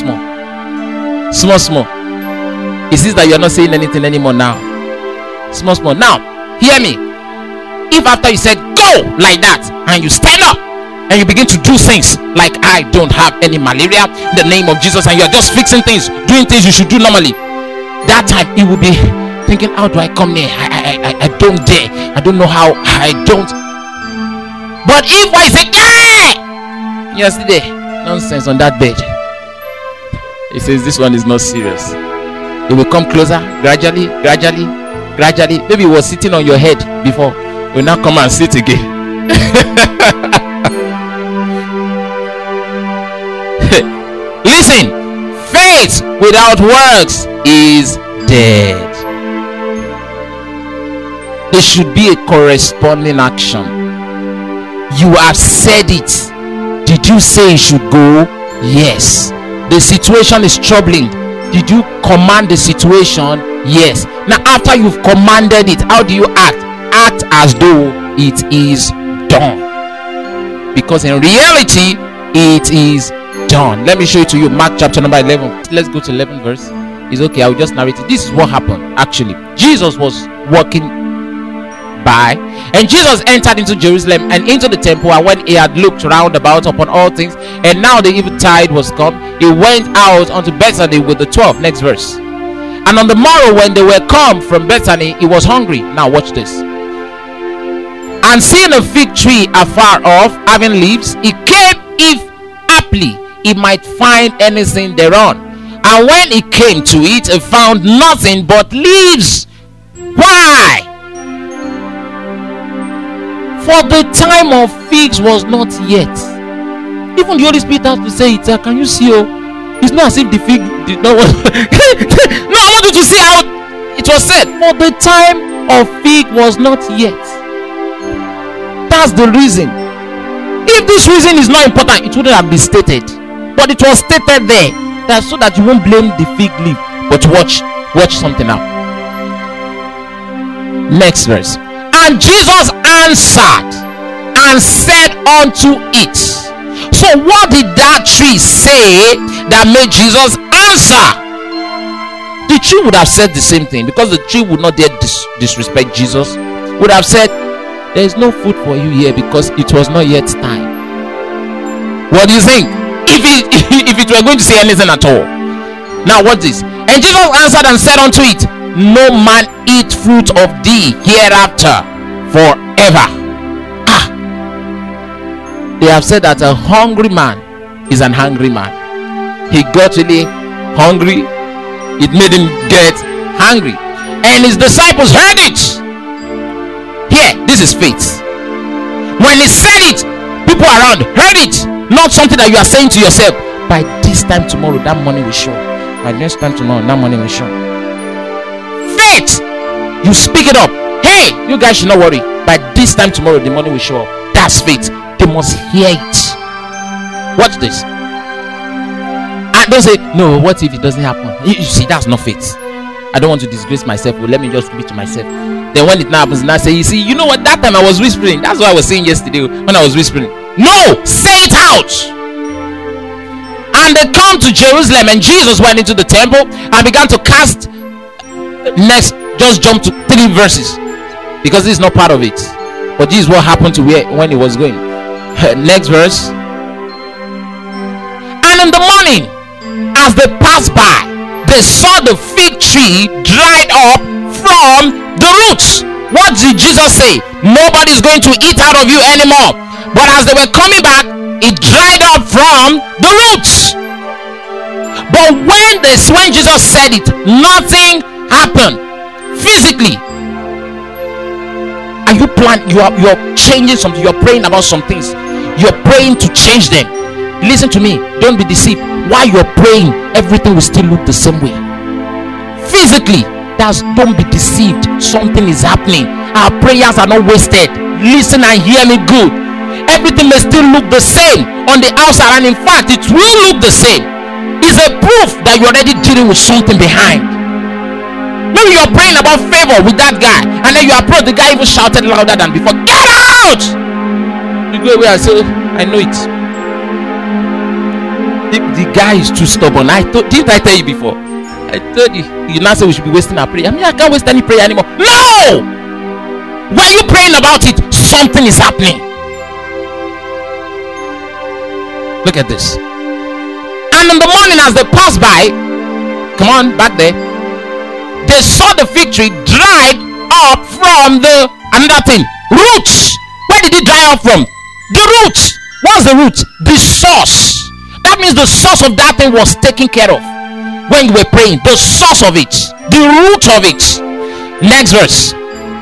He sees that you're not saying anything anymore now. Small. Now, hear me. If after you said go like that, and you stand up and you begin to do things like I don't have any malaria in the name of Jesus, and you're just fixing things, doing things you should do normally, that time you will be thinking, how do I come near? I don't dare. I don't know how. I don't. But if I say yesterday, nonsense on that bed, he says this one is not serious. It will come closer, gradually. Maybe it was sitting on your head before. It will now come and sit again. Listen, faith without works is dead. There should be a corresponding action. You have said it. Did you say it should go? Yes. The situation is troubling. Did you command the situation? Yes. Now after you've commanded it, how do you act? Act as though it is done, because in reality it is done. Let me show it to you. Mark chapter number 11. Let's go to 11 verse. It's okay, I'll just narrate it. This is what happened. Actually, Jesus was walking by, and Jesus entered into Jerusalem and into the temple, and when he had looked round about upon all things, and now the eventide was come, he went out unto Bethany with the 12. Next verse. And on the morrow, when they were come from Bethany, he was hungry. Now watch this. And seeing a fig tree afar off, having leaves, he came, if haply he might find anything thereon. And when he came to it, he found nothing but leaves. Why? For the time of figs was not yet. Even the Holy Spirit has to say it. Can you see? Oh, it's not as if the fig did not want. No, I want you to see how it was said. For the time of fig was not yet. That's the reason. If this reason is not important, it wouldn't have been stated, but it was stated there, that so that you won't blame the fig leaf. But watch something now. Next verse. And Jesus answered and said unto it. So what did that tree say that made Jesus answer? The tree would have said the same thing, because the tree would not dare disrespect Jesus. Would have said, there is no food for you here because it was not yet time. What do you think? If it were going to say anything at all. Now watch this. And Jesus answered and said unto it, no man eat fruit of thee hereafter forever. They have said that a hungry man is an hungry man. He got really hungry. It made him get hungry. And his disciples heard it. Here, this is faith. When he said it, people around heard it. Not something that you are saying to yourself, by this time tomorrow that money will show. By this time tomorrow that money will show. Faith. You speak it up. Hey, you guys should not worry. By this time tomorrow the money will show up. That's faith. They must hear it. Watch this. And don't say, no, what if it doesn't happen? You see, that's not faith. I don't want to disgrace myself. Well, let me just keep it to myself. Then when it now happens, and I say, you see, you know what, that time I was whispering. That's what I was saying yesterday when I was whispering. No, say it out. And they come to Jerusalem, and Jesus went into the temple and began to cast. Next, just jump to 3 verses, because this is not part of it, but this is what happened to when he was going. Next verse. And in the morning, as they passed by, they saw the fig tree dried up from the roots. What did Jesus say? Nobody's going to eat out of you anymore. But as they were coming back, it dried up from the roots. But when Jesus said it, nothing happened physically. And you're changing something. You're praying about some things. You're praying to change them. Listen to me, don't be deceived. While you're praying, everything will still look the same way. Physically, don't be deceived. Something is happening. Our prayers are not wasted. Listen and hear me good. Everything may still look the same on the outside, and in fact it will look the same. It's a proof that you're already dealing with something behind. Maybe you're praying about favor with that guy, and then you approach the guy, even shouted louder than before, get out! You go away and say, I know it. The guy is too stubborn. Didn't I tell you before? I told you. You now say we should be wasting our prayer. I mean, I can't waste any prayer anymore. No! When you praying about it, something is happening. Look at this. And in the morning, as they passed by, come on, back there, they saw the fig tree dried up from the another thing, roots. Where did it dry up from? The roots. What's the root? The source. That means the source of that thing was taken care of when you were praying. The source of it, the root of it. Next verse.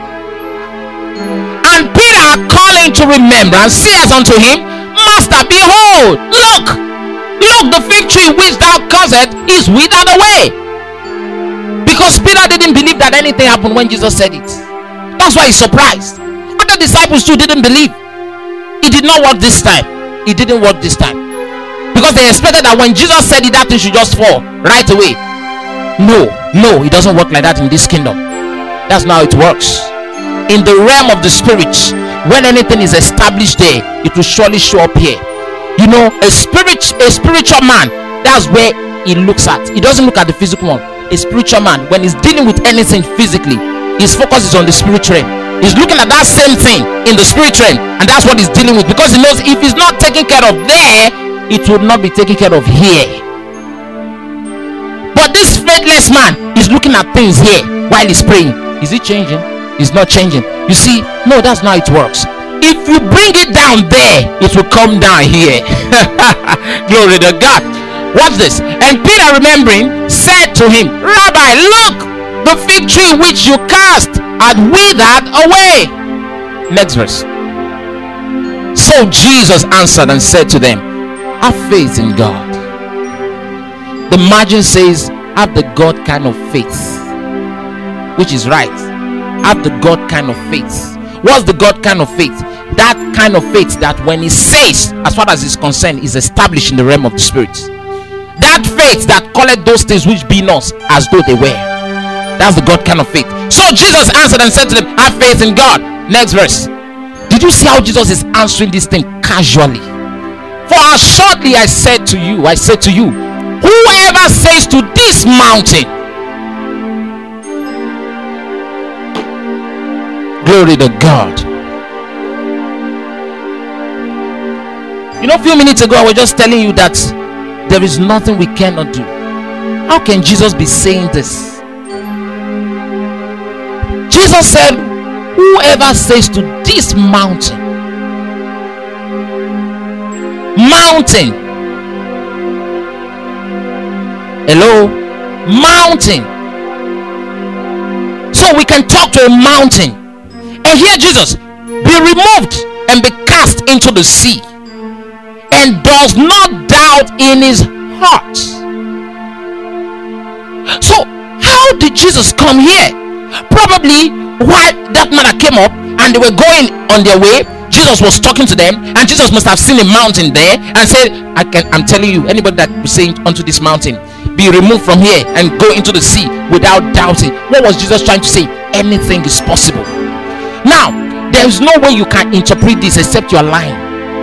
And Peter, calling to remembrance, saith unto him, Master, behold, look, the fig tree which thou cursed is withered away. Because Peter didn't believe that anything happened when Jesus said it. That's why he's surprised. Other disciples too didn't believe. It did not work this time. It didn't work this time. Because they expected that when Jesus said it, that thing should just fall right away. No, it doesn't work like that in this kingdom. That's not how it works. In the realm of the spirit, when anything is established there, it will surely show up here. You know, a spiritual man, that's where he looks at. He doesn't look at the physical one. A spiritual man, when he's dealing with anything physically, his focus is on the spiritual realm. He's looking at that same thing in the spiritual realm, and that's what he's dealing with, because he knows if he's not taken care of there, it will not be taken care of here. But this faithless man is looking at things here while he's praying. Is it changing? It's not changing. You see, no, that's not how it works. If you bring it down there, it will come down here. Glory to God. Watch this. And Peter, remembering, said to him, Rabbi, look, the fig tree which you cast had withered away. Next verse. So Jesus answered and said to them, have faith in God. The margin says, have the God kind of faith, which is right. Have the God kind of faith. What's the God kind of faith? That kind of faith that when he says, as far as is concerned, is established in the realm of the spirit. That faith that calleth those things which be not as though they were. That's the God kind of faith. So Jesus answered and said to them, have faith in God. Next verse. Did you see how Jesus is answering this thing casually? For assuredly I said to you, whoever says to this mountain, glory to God. You know, a few minutes ago I was just telling you that there is nothing we cannot do. How can Jesus be saying this? Jesus said, whoever says to this mountain, hello, mountain. So we can talk to a mountain. And here Jesus, be removed and be cast into the sea, and does not doubt in his heart. So how did Jesus come here? Probably while that matter came up and they were going on their way, Jesus was talking to them, and Jesus must have seen a mountain there and said, I'm telling you, anybody that was saying unto this mountain, be removed from here and go into the sea, without doubting. What was Jesus trying to say? Anything is possible. Now, there is no way you can interpret this except you are lying.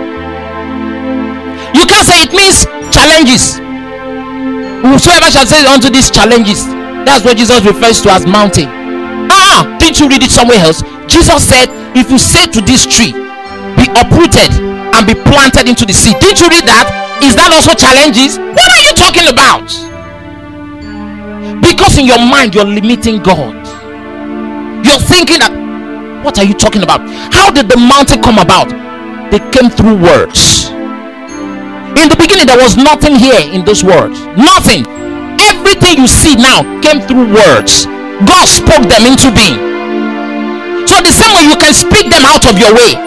You can't say it means challenges. Whosoever shall say unto these challenges, that's what Jesus refers to as mountain. Didn't you read it somewhere else? Jesus said, if you say to this tree, be uprooted and be planted into the sea. Didn't you read that? Is that also challenges? What are you talking about? Because in your mind you're limiting God. You're thinking that, what are you talking about? How did the mountain come about? They came through words. In the beginning there was nothing here in those words. Nothing. Everything you see now came through words. God spoke them into being. So the same way you can speak them out of your way.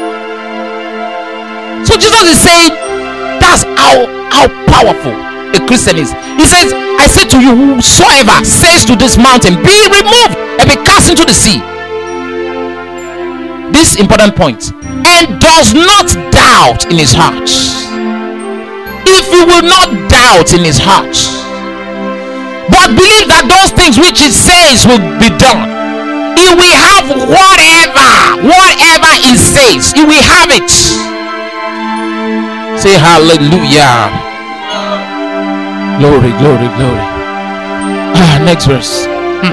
So Jesus is saying, that's how powerful a Christian is. He says, I say to you, whosoever says to this mountain, be removed and be cast into the sea. This important point. And does not doubt in his heart. If he will not doubt in his heart, but believe that those things which he says will be done, he will have whatever he says, he will have it. Say hallelujah. Glory, glory, glory. Next verse.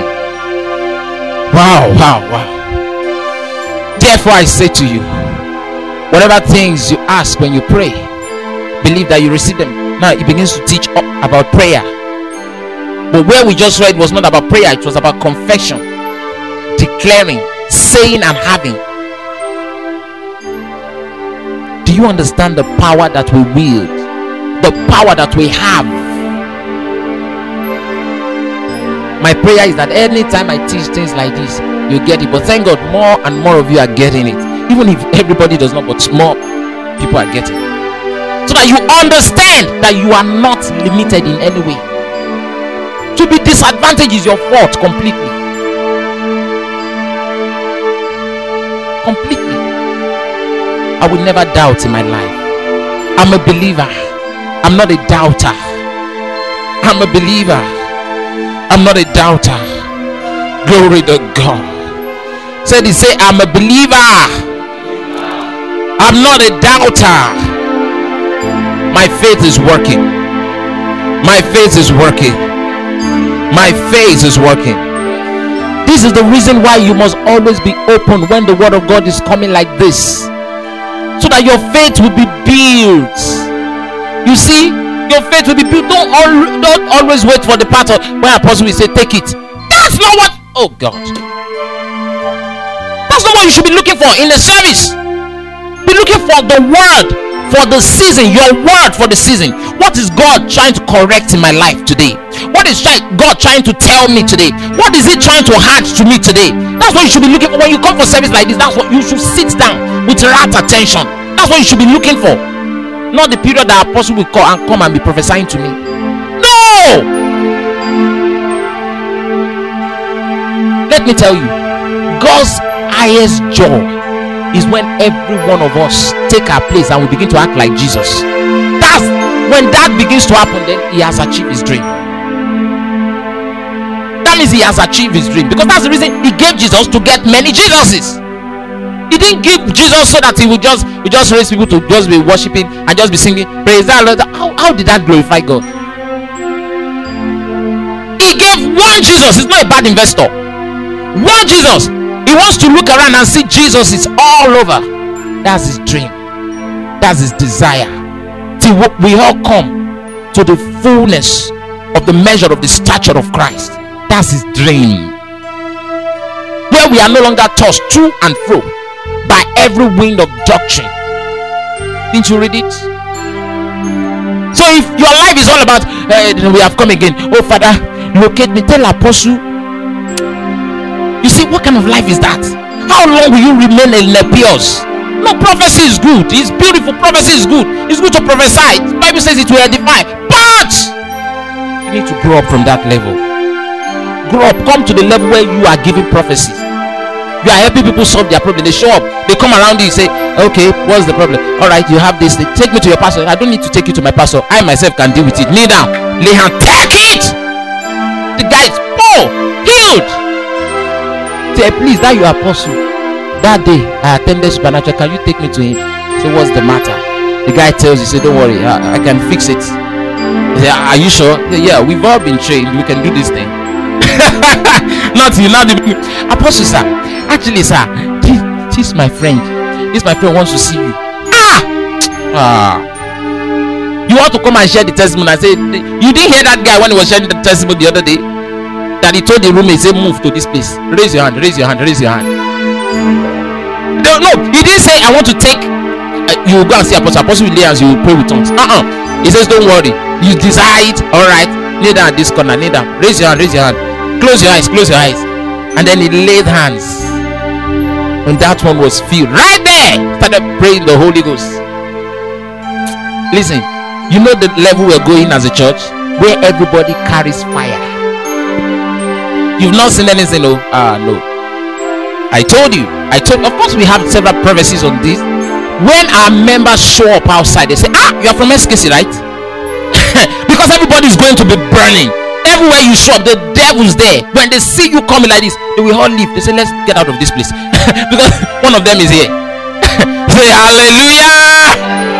Wow. Therefore I say to you, whatever things you ask when you pray, believe that you receive them. Now he begins to teach about prayer. But where we just read was not about prayer, it was about confession, declaring, saying and having. Do you understand the power that we wield? The power that we have? My prayer is that anytime I teach things like this, you get it. But thank God, more and more of you are getting it. Even if everybody does not, but more people are getting it. So that you understand that you are not limited in any way. To be disadvantaged is your fault completely. Completely. I will never doubt in my life. I'm a believer. I'm not a doubter. I'm a believer. I'm not a doubter. Glory to God. Said he say, I'm a believer. I'm not a doubter. My faith is working. My faith is working. My faith is working. This is the reason why you must always be open when the word of God is coming like this, so that your faith will be built. You see, your faith will be built. Don't always wait for the part of when apostle will say, take it. That's not what. Oh God, that's not what you should be looking for in the service. Be looking for the word for the season. Your word for the season. What is God trying to correct in my life today? What is God trying to tell me today? What is He trying to add to me today? That's what you should be looking for when you come for service like this. That's what you should sit down with rapt attention. That's what you should be looking for. Not the period that apostle will come and be prophesying to me. No. Let me tell you, God's highest joy is when every one of us take our place and we begin to act like Jesus. That's when that begins to happen. Then he has achieved his dream. That means he has achieved his dream, because that's the reason he gave Jesus, to get many Jesuses. He didn't give Jesus so that he would just raise people to just be worshiping and just be singing praise the Lord. How did that glorify God? He gave one Jesus. He's not a bad investor. One Jesus. He wants to look around and see Jesus is all over. That's his dream. That's his desire. Till we all come to the fullness of the measure of the stature of Christ. That's his dream. Where we are no longer tossed to and fro by every wind of doctrine. Didn't you read it? So if your life is all about we have come again, oh Father, locate me, tell apostle. You see, what kind of life is that? How long will you remain in Lepios? No, prophecy is good. It's beautiful. Prophecy is good. It's good to prophesy. The Bible says it will edify. But you need to grow up from that level. Grow up. Come to the level where you are giving prophecy. You are helping people solve their problem. They show up. They come around you. You say, okay, what's the problem? All right, you have this. They take me to your pastor. I don't need to take you to my pastor. I myself can deal with it. Kneel down. Lay hand. Take it. The guy is healed. Say, please, that your apostle. That day I attended supernatural. Can you take me to him? Say, what's the matter? The guy tells you, say, don't worry, I can fix it. Say, are you sure? Say, yeah, we've all been trained. We can do this thing. Not you, not the apostle, sir. Actually, sir, this my friend. This my friend wants to see you. You want to come and share the testimony? I said, you didn't hear that guy when he was sharing the testimony the other day? That he told the roommate, say, move to this place. Raise your hand, raise your hand, raise your hand. No, he didn't say, I want to take. You will go and see apostle. Apostle will lay hands, you will pray with tongues. He says, don't worry. You desire it. Alright. Kneel down at this corner, kneel down. Raise your hand, raise your hand. Close your eyes, close your eyes. And then he laid hands. And that one was filled. Right there. Started praying the Holy Ghost. Listen, you know the level we're going as a church? Where everybody carries fire. You've not seen anything, no? No. I told you. Of course, we have several prophecies on this. When our members show up outside, they say, you are from SKC, right? Because everybody is going to be burning. Everywhere you show up, the devil's there. When they see you coming like this, they will all leave. They say, let's get out of this place. Because one of them is here. Say hallelujah.